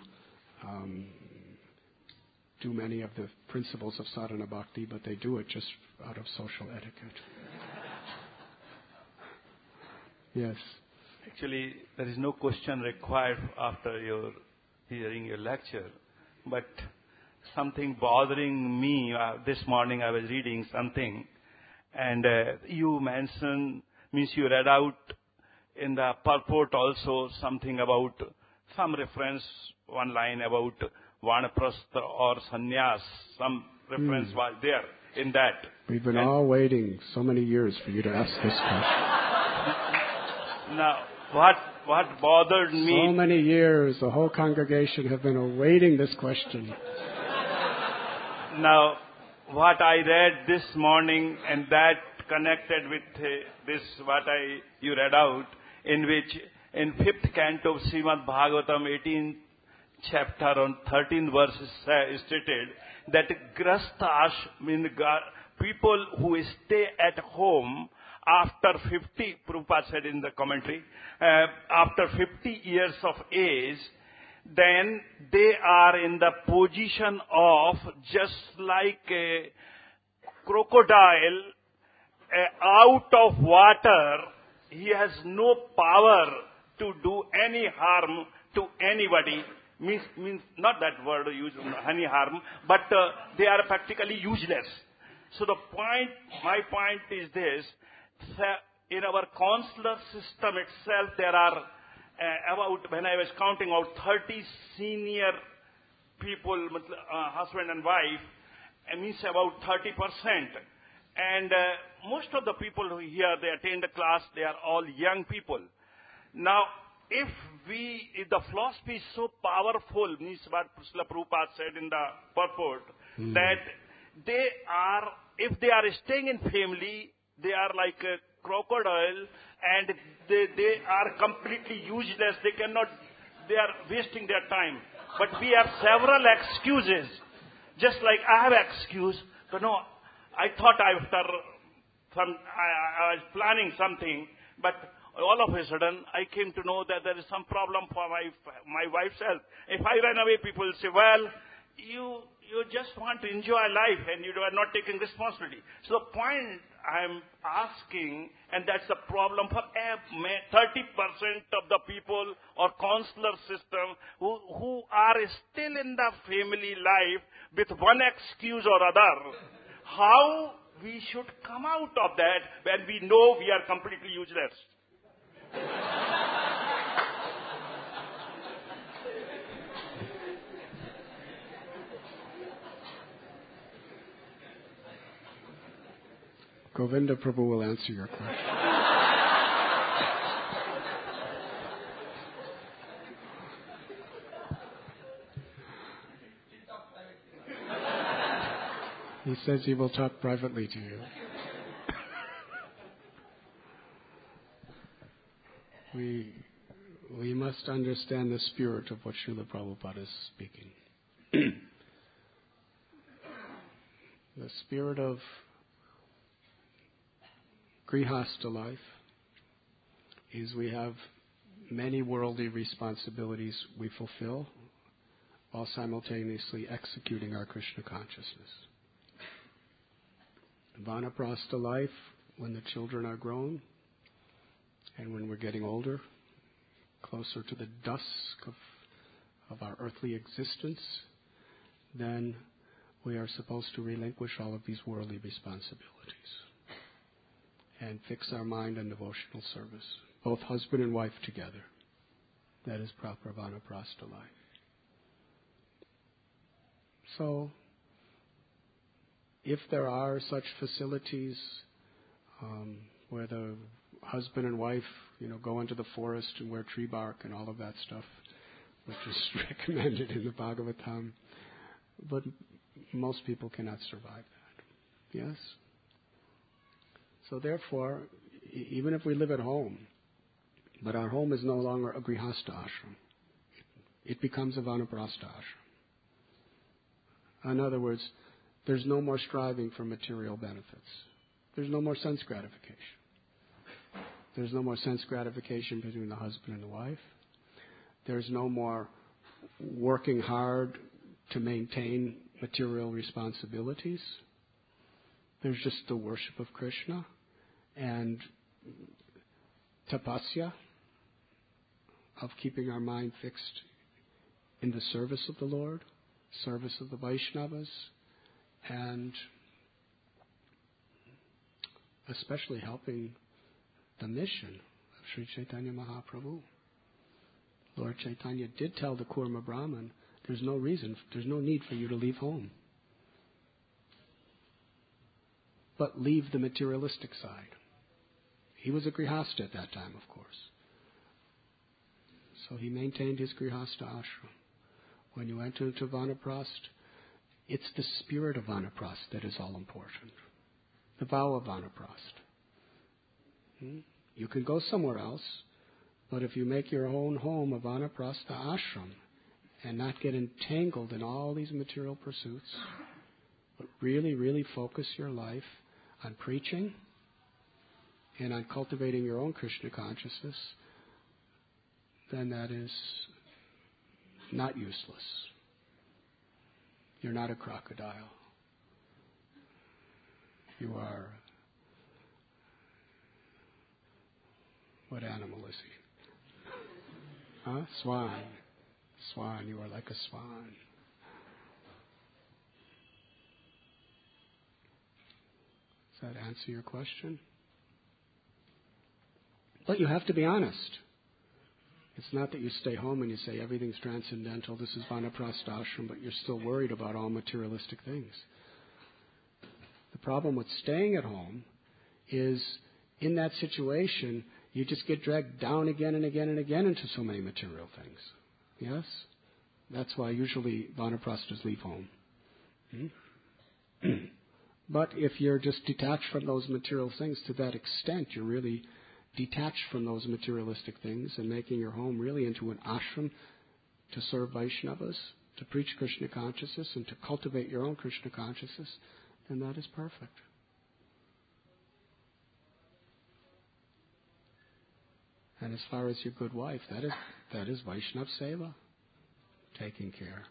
do many of the principles of sadhana bhakti, but they do it just out of social etiquette. Yes. Actually, there is no question required after your hearing your lecture, but something bothering me. This morning I was reading something, and you mentioned, you read out in the purport also something about, some reference, one line about Vanaprastha or Sannyas, some reference was there in that. We've been all waiting so many years for you to ask this question. Now, what bothered me... So many years, the whole congregation have been awaiting this question. Now, what I read this morning, and that connected with this, you read out, in which, in 5th canto of Srimad Bhagavatam, 18th chapter on 13th verse is stated that grasthas, people who stay at home after 50, Prabhupada said in the commentary, after 50 years of age, then they are in the position of just like a crocodile out of water. He has no power to do any harm to anybody. Means not that word used, any harm, but they are practically useless. So my point is this: in our consular system itself, there are about, when I was counting out, 30 senior people, husband and wife, means about 30%. And most of the people who here, they attend the class, they are all young people. Now, if the philosophy is so powerful, means what Srila Prabhupada said in the purport, that they are, if they are staying in family, they are like a crocodile, and they are completely useless. They are wasting their time. But we have several excuses. Just like I have excuse, but no, I thought I was planning something, but all of a sudden I came to know that there is some problem for my wife's health. If I run away, people will say, well, you just want to enjoy life and you are not taking responsibility. So the point I'm asking, and that's a problem for 30% of the people or consular system who are still in the family life with one excuse or other. How we should come out of that when we know we are completely useless? Govinda Prabhu will answer your question. He says he will talk privately to you. We must understand the spirit of what Srila Prabhupada is speaking. The spirit of Grihastha life is we have many worldly responsibilities we fulfill while simultaneously executing our Krishna consciousness. Vanaprastha life, when the children are grown and when we're getting older, closer to the dusk of our earthly existence, then we are supposed to relinquish all of these worldly responsibilities and fix our mind on devotional service, both husband and wife together. That is proper Vanaprastha life. So, if there are such facilities where the husband and wife, go into the forest and wear tree bark and all of that stuff, which is recommended in the Bhagavatam, but most people cannot survive that. Yes? So therefore, even if we live at home, but our home is no longer a Grihastha ashram, it becomes a Vanaprastha ashram. In other words, there's no more striving for material benefits. There's no more sense gratification. There's no more sense gratification between the husband and the wife. There's no more working hard to maintain material responsibilities. There's just the worship of Krishna and tapasya of keeping our mind fixed in the service of the Lord, service of the Vaishnavas, and especially helping the mission of Sri Chaitanya Mahaprabhu. Lord Chaitanya did tell the Kurma Brahman, there's no need for you to leave home. But leave the materialistic side. He was a Grihastha at that time, of course. So he maintained his Grihastha ashram. When you enter into Vanaprastha, it's the spirit of Vanaprastha that is all important. The vow of Vanaprastha. You can go somewhere else, but if you make your own home a Vanaprastha ashram and not get entangled in all these material pursuits, but really, really focus your life on preaching and on cultivating your own Krishna consciousness, then that is not useless. You're not a crocodile. You are... What animal is he? Huh? Swan. Swan. You are like a swan. Does that answer your question? But you have to be honest. It's not that you stay home and you say everything's transcendental, this is Vanaprastha ashram, but you're still worried about all materialistic things. The problem with staying at home is in that situation, you just get dragged down again and again and again into so many material things. Yes? That's why usually Vanaprasthas leave home. But if you're just detached from those material things to that extent, you're really detached from those materialistic things and making your home really into an ashram to serve Vaishnavas, to preach Krishna consciousness and to cultivate your own Krishna consciousness, then that is perfect. And as far as your good wife, that is Vaishnav Seva, taking care.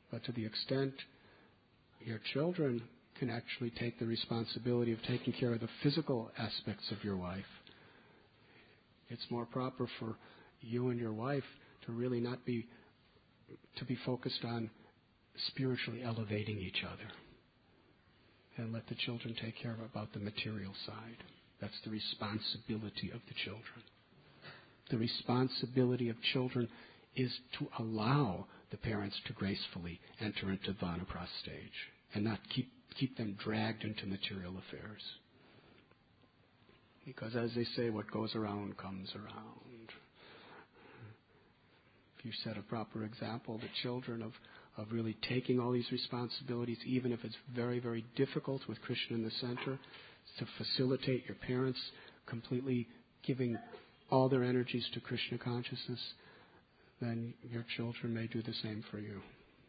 But to the extent your children can actually take the responsibility of taking care of the physical aspects of your wife, it's more proper for you and your wife to really not be focused on spiritually elevating each other, and let the children take care about the material side. That's the responsibility of the children. The responsibility of children is to allow the parents to gracefully enter into Vanaprastha stage and not keep them dragged into material affairs. Because as they say, what goes around comes around. If you set a proper example, the children of really taking all these responsibilities, even if it's very, very difficult with Krishna in the center, to facilitate your parents completely giving all their energies to Krishna consciousness, then your children may do the same for you.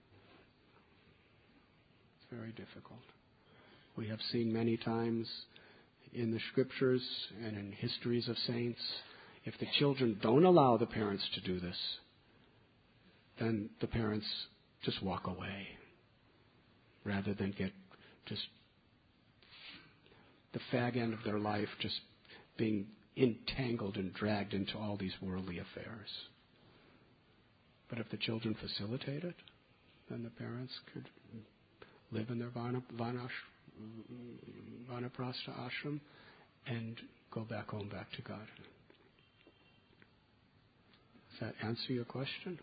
It's very difficult. We have seen many times in the scriptures and in histories of saints, if the children don't allow the parents to do this, then the parents just walk away rather than get just the fag end of their life just being entangled and dragged into all these worldly affairs. But if the children facilitate it, then the parents could live in their Vanaprastha ashram and go back home, back to God. Does that answer your question?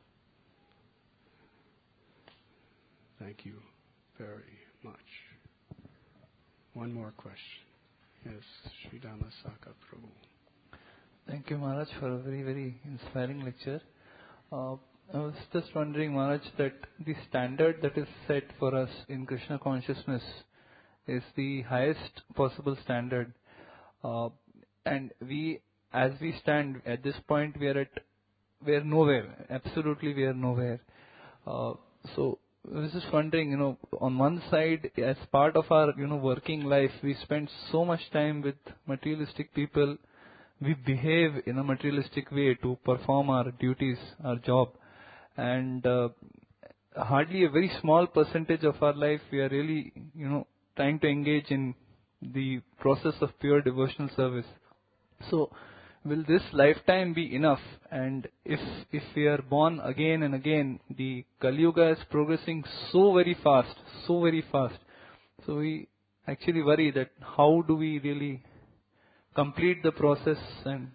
Thank you very much. One more question. Yes, Sri Dhammasaka Prabhu. Thank you, Maharaj, for a very, very inspiring lecture. I was just wondering, Maharaj, that the standard that is set for us in Krishna consciousness is the highest possible standard. And we, as we stand at this point, we are nowhere. Absolutely, we are nowhere. So I was just wondering, on one side, as part of our, working life, we spend so much time with materialistic people. We behave in a materialistic way to perform our duties, our job. And hardly a very small percentage of our life we are really, trying to engage in the process of pure devotional service. So, will this lifetime be enough? And if we are born again and again, the Kali Yuga is progressing so very fast. So we actually worry that how do we really complete the process? And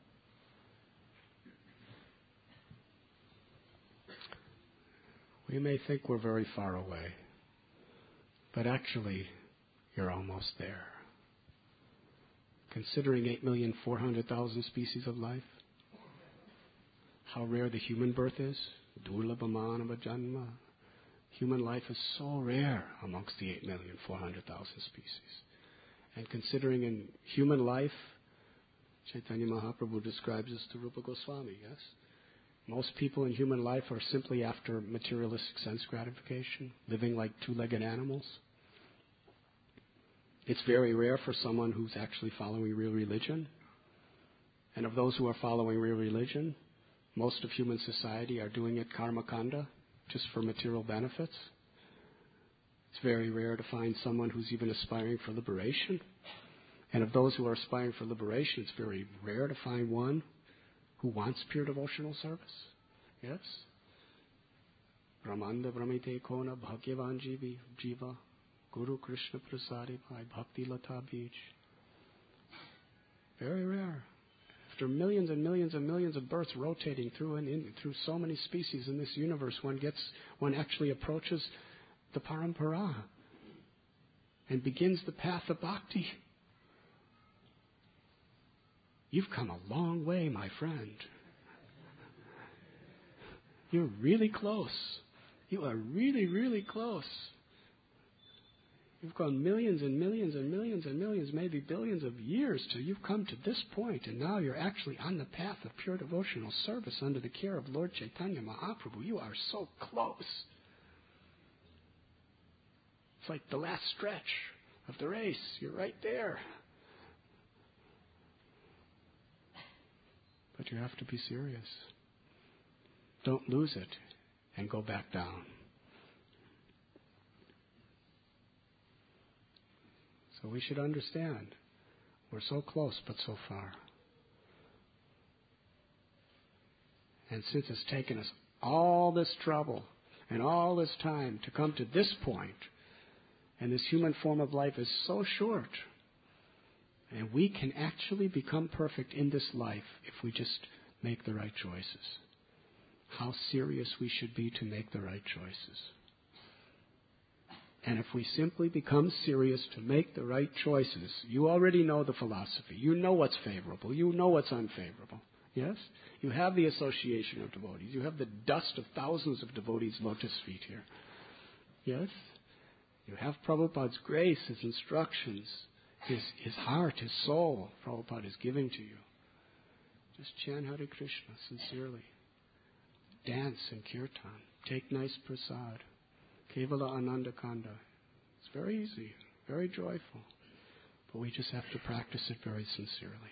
we may think we're very far away, but actually you're almost there. Considering 8,400,000 species of life, how rare the human birth is, durlabha manava janma. Human life is so rare amongst the 8,400,000 species. And considering in human life, Chaitanya Mahaprabhu describes this to Rupa Goswami, yes? Most people in human life are simply after materialistic sense gratification, living like two-legged animals. It's very rare for someone who's actually following real religion. And of those who are following real religion, most of human society are doing it karma kanda, just for material benefits. It's very rare to find someone who's even aspiring for liberation. And of those who are aspiring for liberation, it's very rare to find one who wants pure devotional service. Yes? Brahmanda Brahmite Kona Bhagyavan Jiva Guru Krishna Prasadi Bhai Bhakti Lata Beach. Very rare. After millions and millions and millions of births rotating through so many species in this universe, one actually approaches the parampara and begins the path of bhakti. You've come a long way, my friend. You're really close. You are really, really close. You've gone millions and millions and millions and millions, maybe billions of years till you've come to this point, and now you're actually on the path of pure devotional service under the care of Lord Chaitanya Mahaprabhu. You are so close. It's like the last stretch of the race. You're right there. But you have to be serious. Don't lose it and go back down. So we should understand. We're so close but so far. And since it's taken us all this trouble and all this time to come to this point, and this human form of life is so short, and we can actually become perfect in this life if we just make the right choices. How serious we should be to make the right choices. And if we simply become serious to make the right choices, you already know the philosophy. You know what's favorable. You know what's unfavorable. Yes? You have the association of devotees. You have the dust of thousands of devotees' lotus feet here. Yes? You have Prabhupada's grace, his instructions, his heart, his soul, Prabhupada is giving to you. Just chant Hare Krishna sincerely. Dance in kirtan. Take nice prasad. Kevala Ananda Kanda. It's very easy, very joyful. But we just have to practice it very sincerely.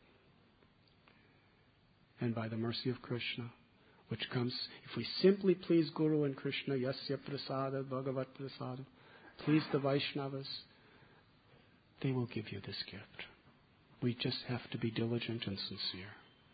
And by the mercy of Krishna, which comes, if we simply please Guru and Krishna, Yasya Prasada, Bhagavat Prasada, please the Vaishnavas, they will give you this gift. We just have to be diligent and sincere.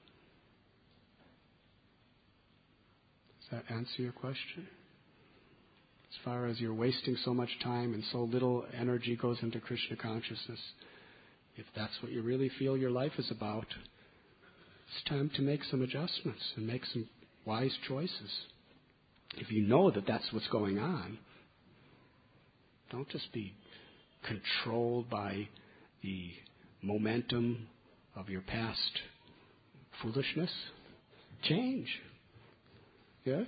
Does that answer your question? As far as you're wasting so much time and so little energy goes into Krishna consciousness, if that's what you really feel your life is about, it's time to make some adjustments and make some wise choices. If you know that that's what's going on, don't just be controlled by the momentum of your past foolishness. Change. Yes?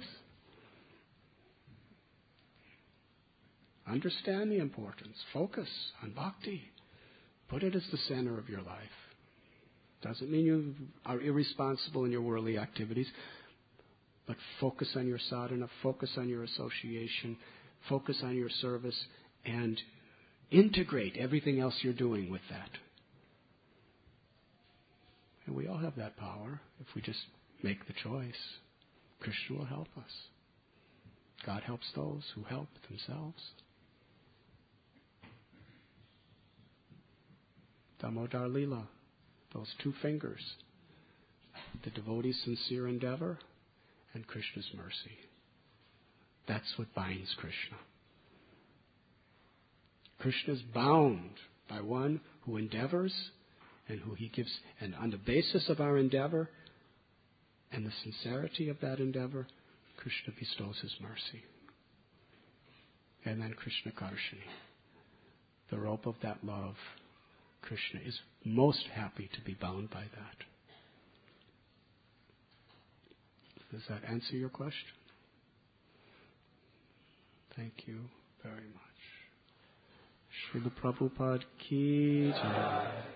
Understand the importance. Focus on bhakti. Put it as the center of your life. Doesn't mean you are irresponsible in your worldly activities, but focus on your sadhana, focus on your association, focus on your service, and integrate everything else you're doing with that. And we all have that power if we just make the choice. Krishna will help us. God helps those who help themselves. Damodar Lila, those two fingers, the devotee's sincere endeavor and Krishna's mercy. That's what binds Krishna. Krishna is bound by one who endeavors and who he gives, and on the basis of our endeavor and the sincerity of that endeavor, Krishna bestows his mercy. And then Krishna Karshani, the rope of that love, Krishna is most happy to be bound by that. Does that answer your question? Thank you very much. Srila Prabhupada ki jai.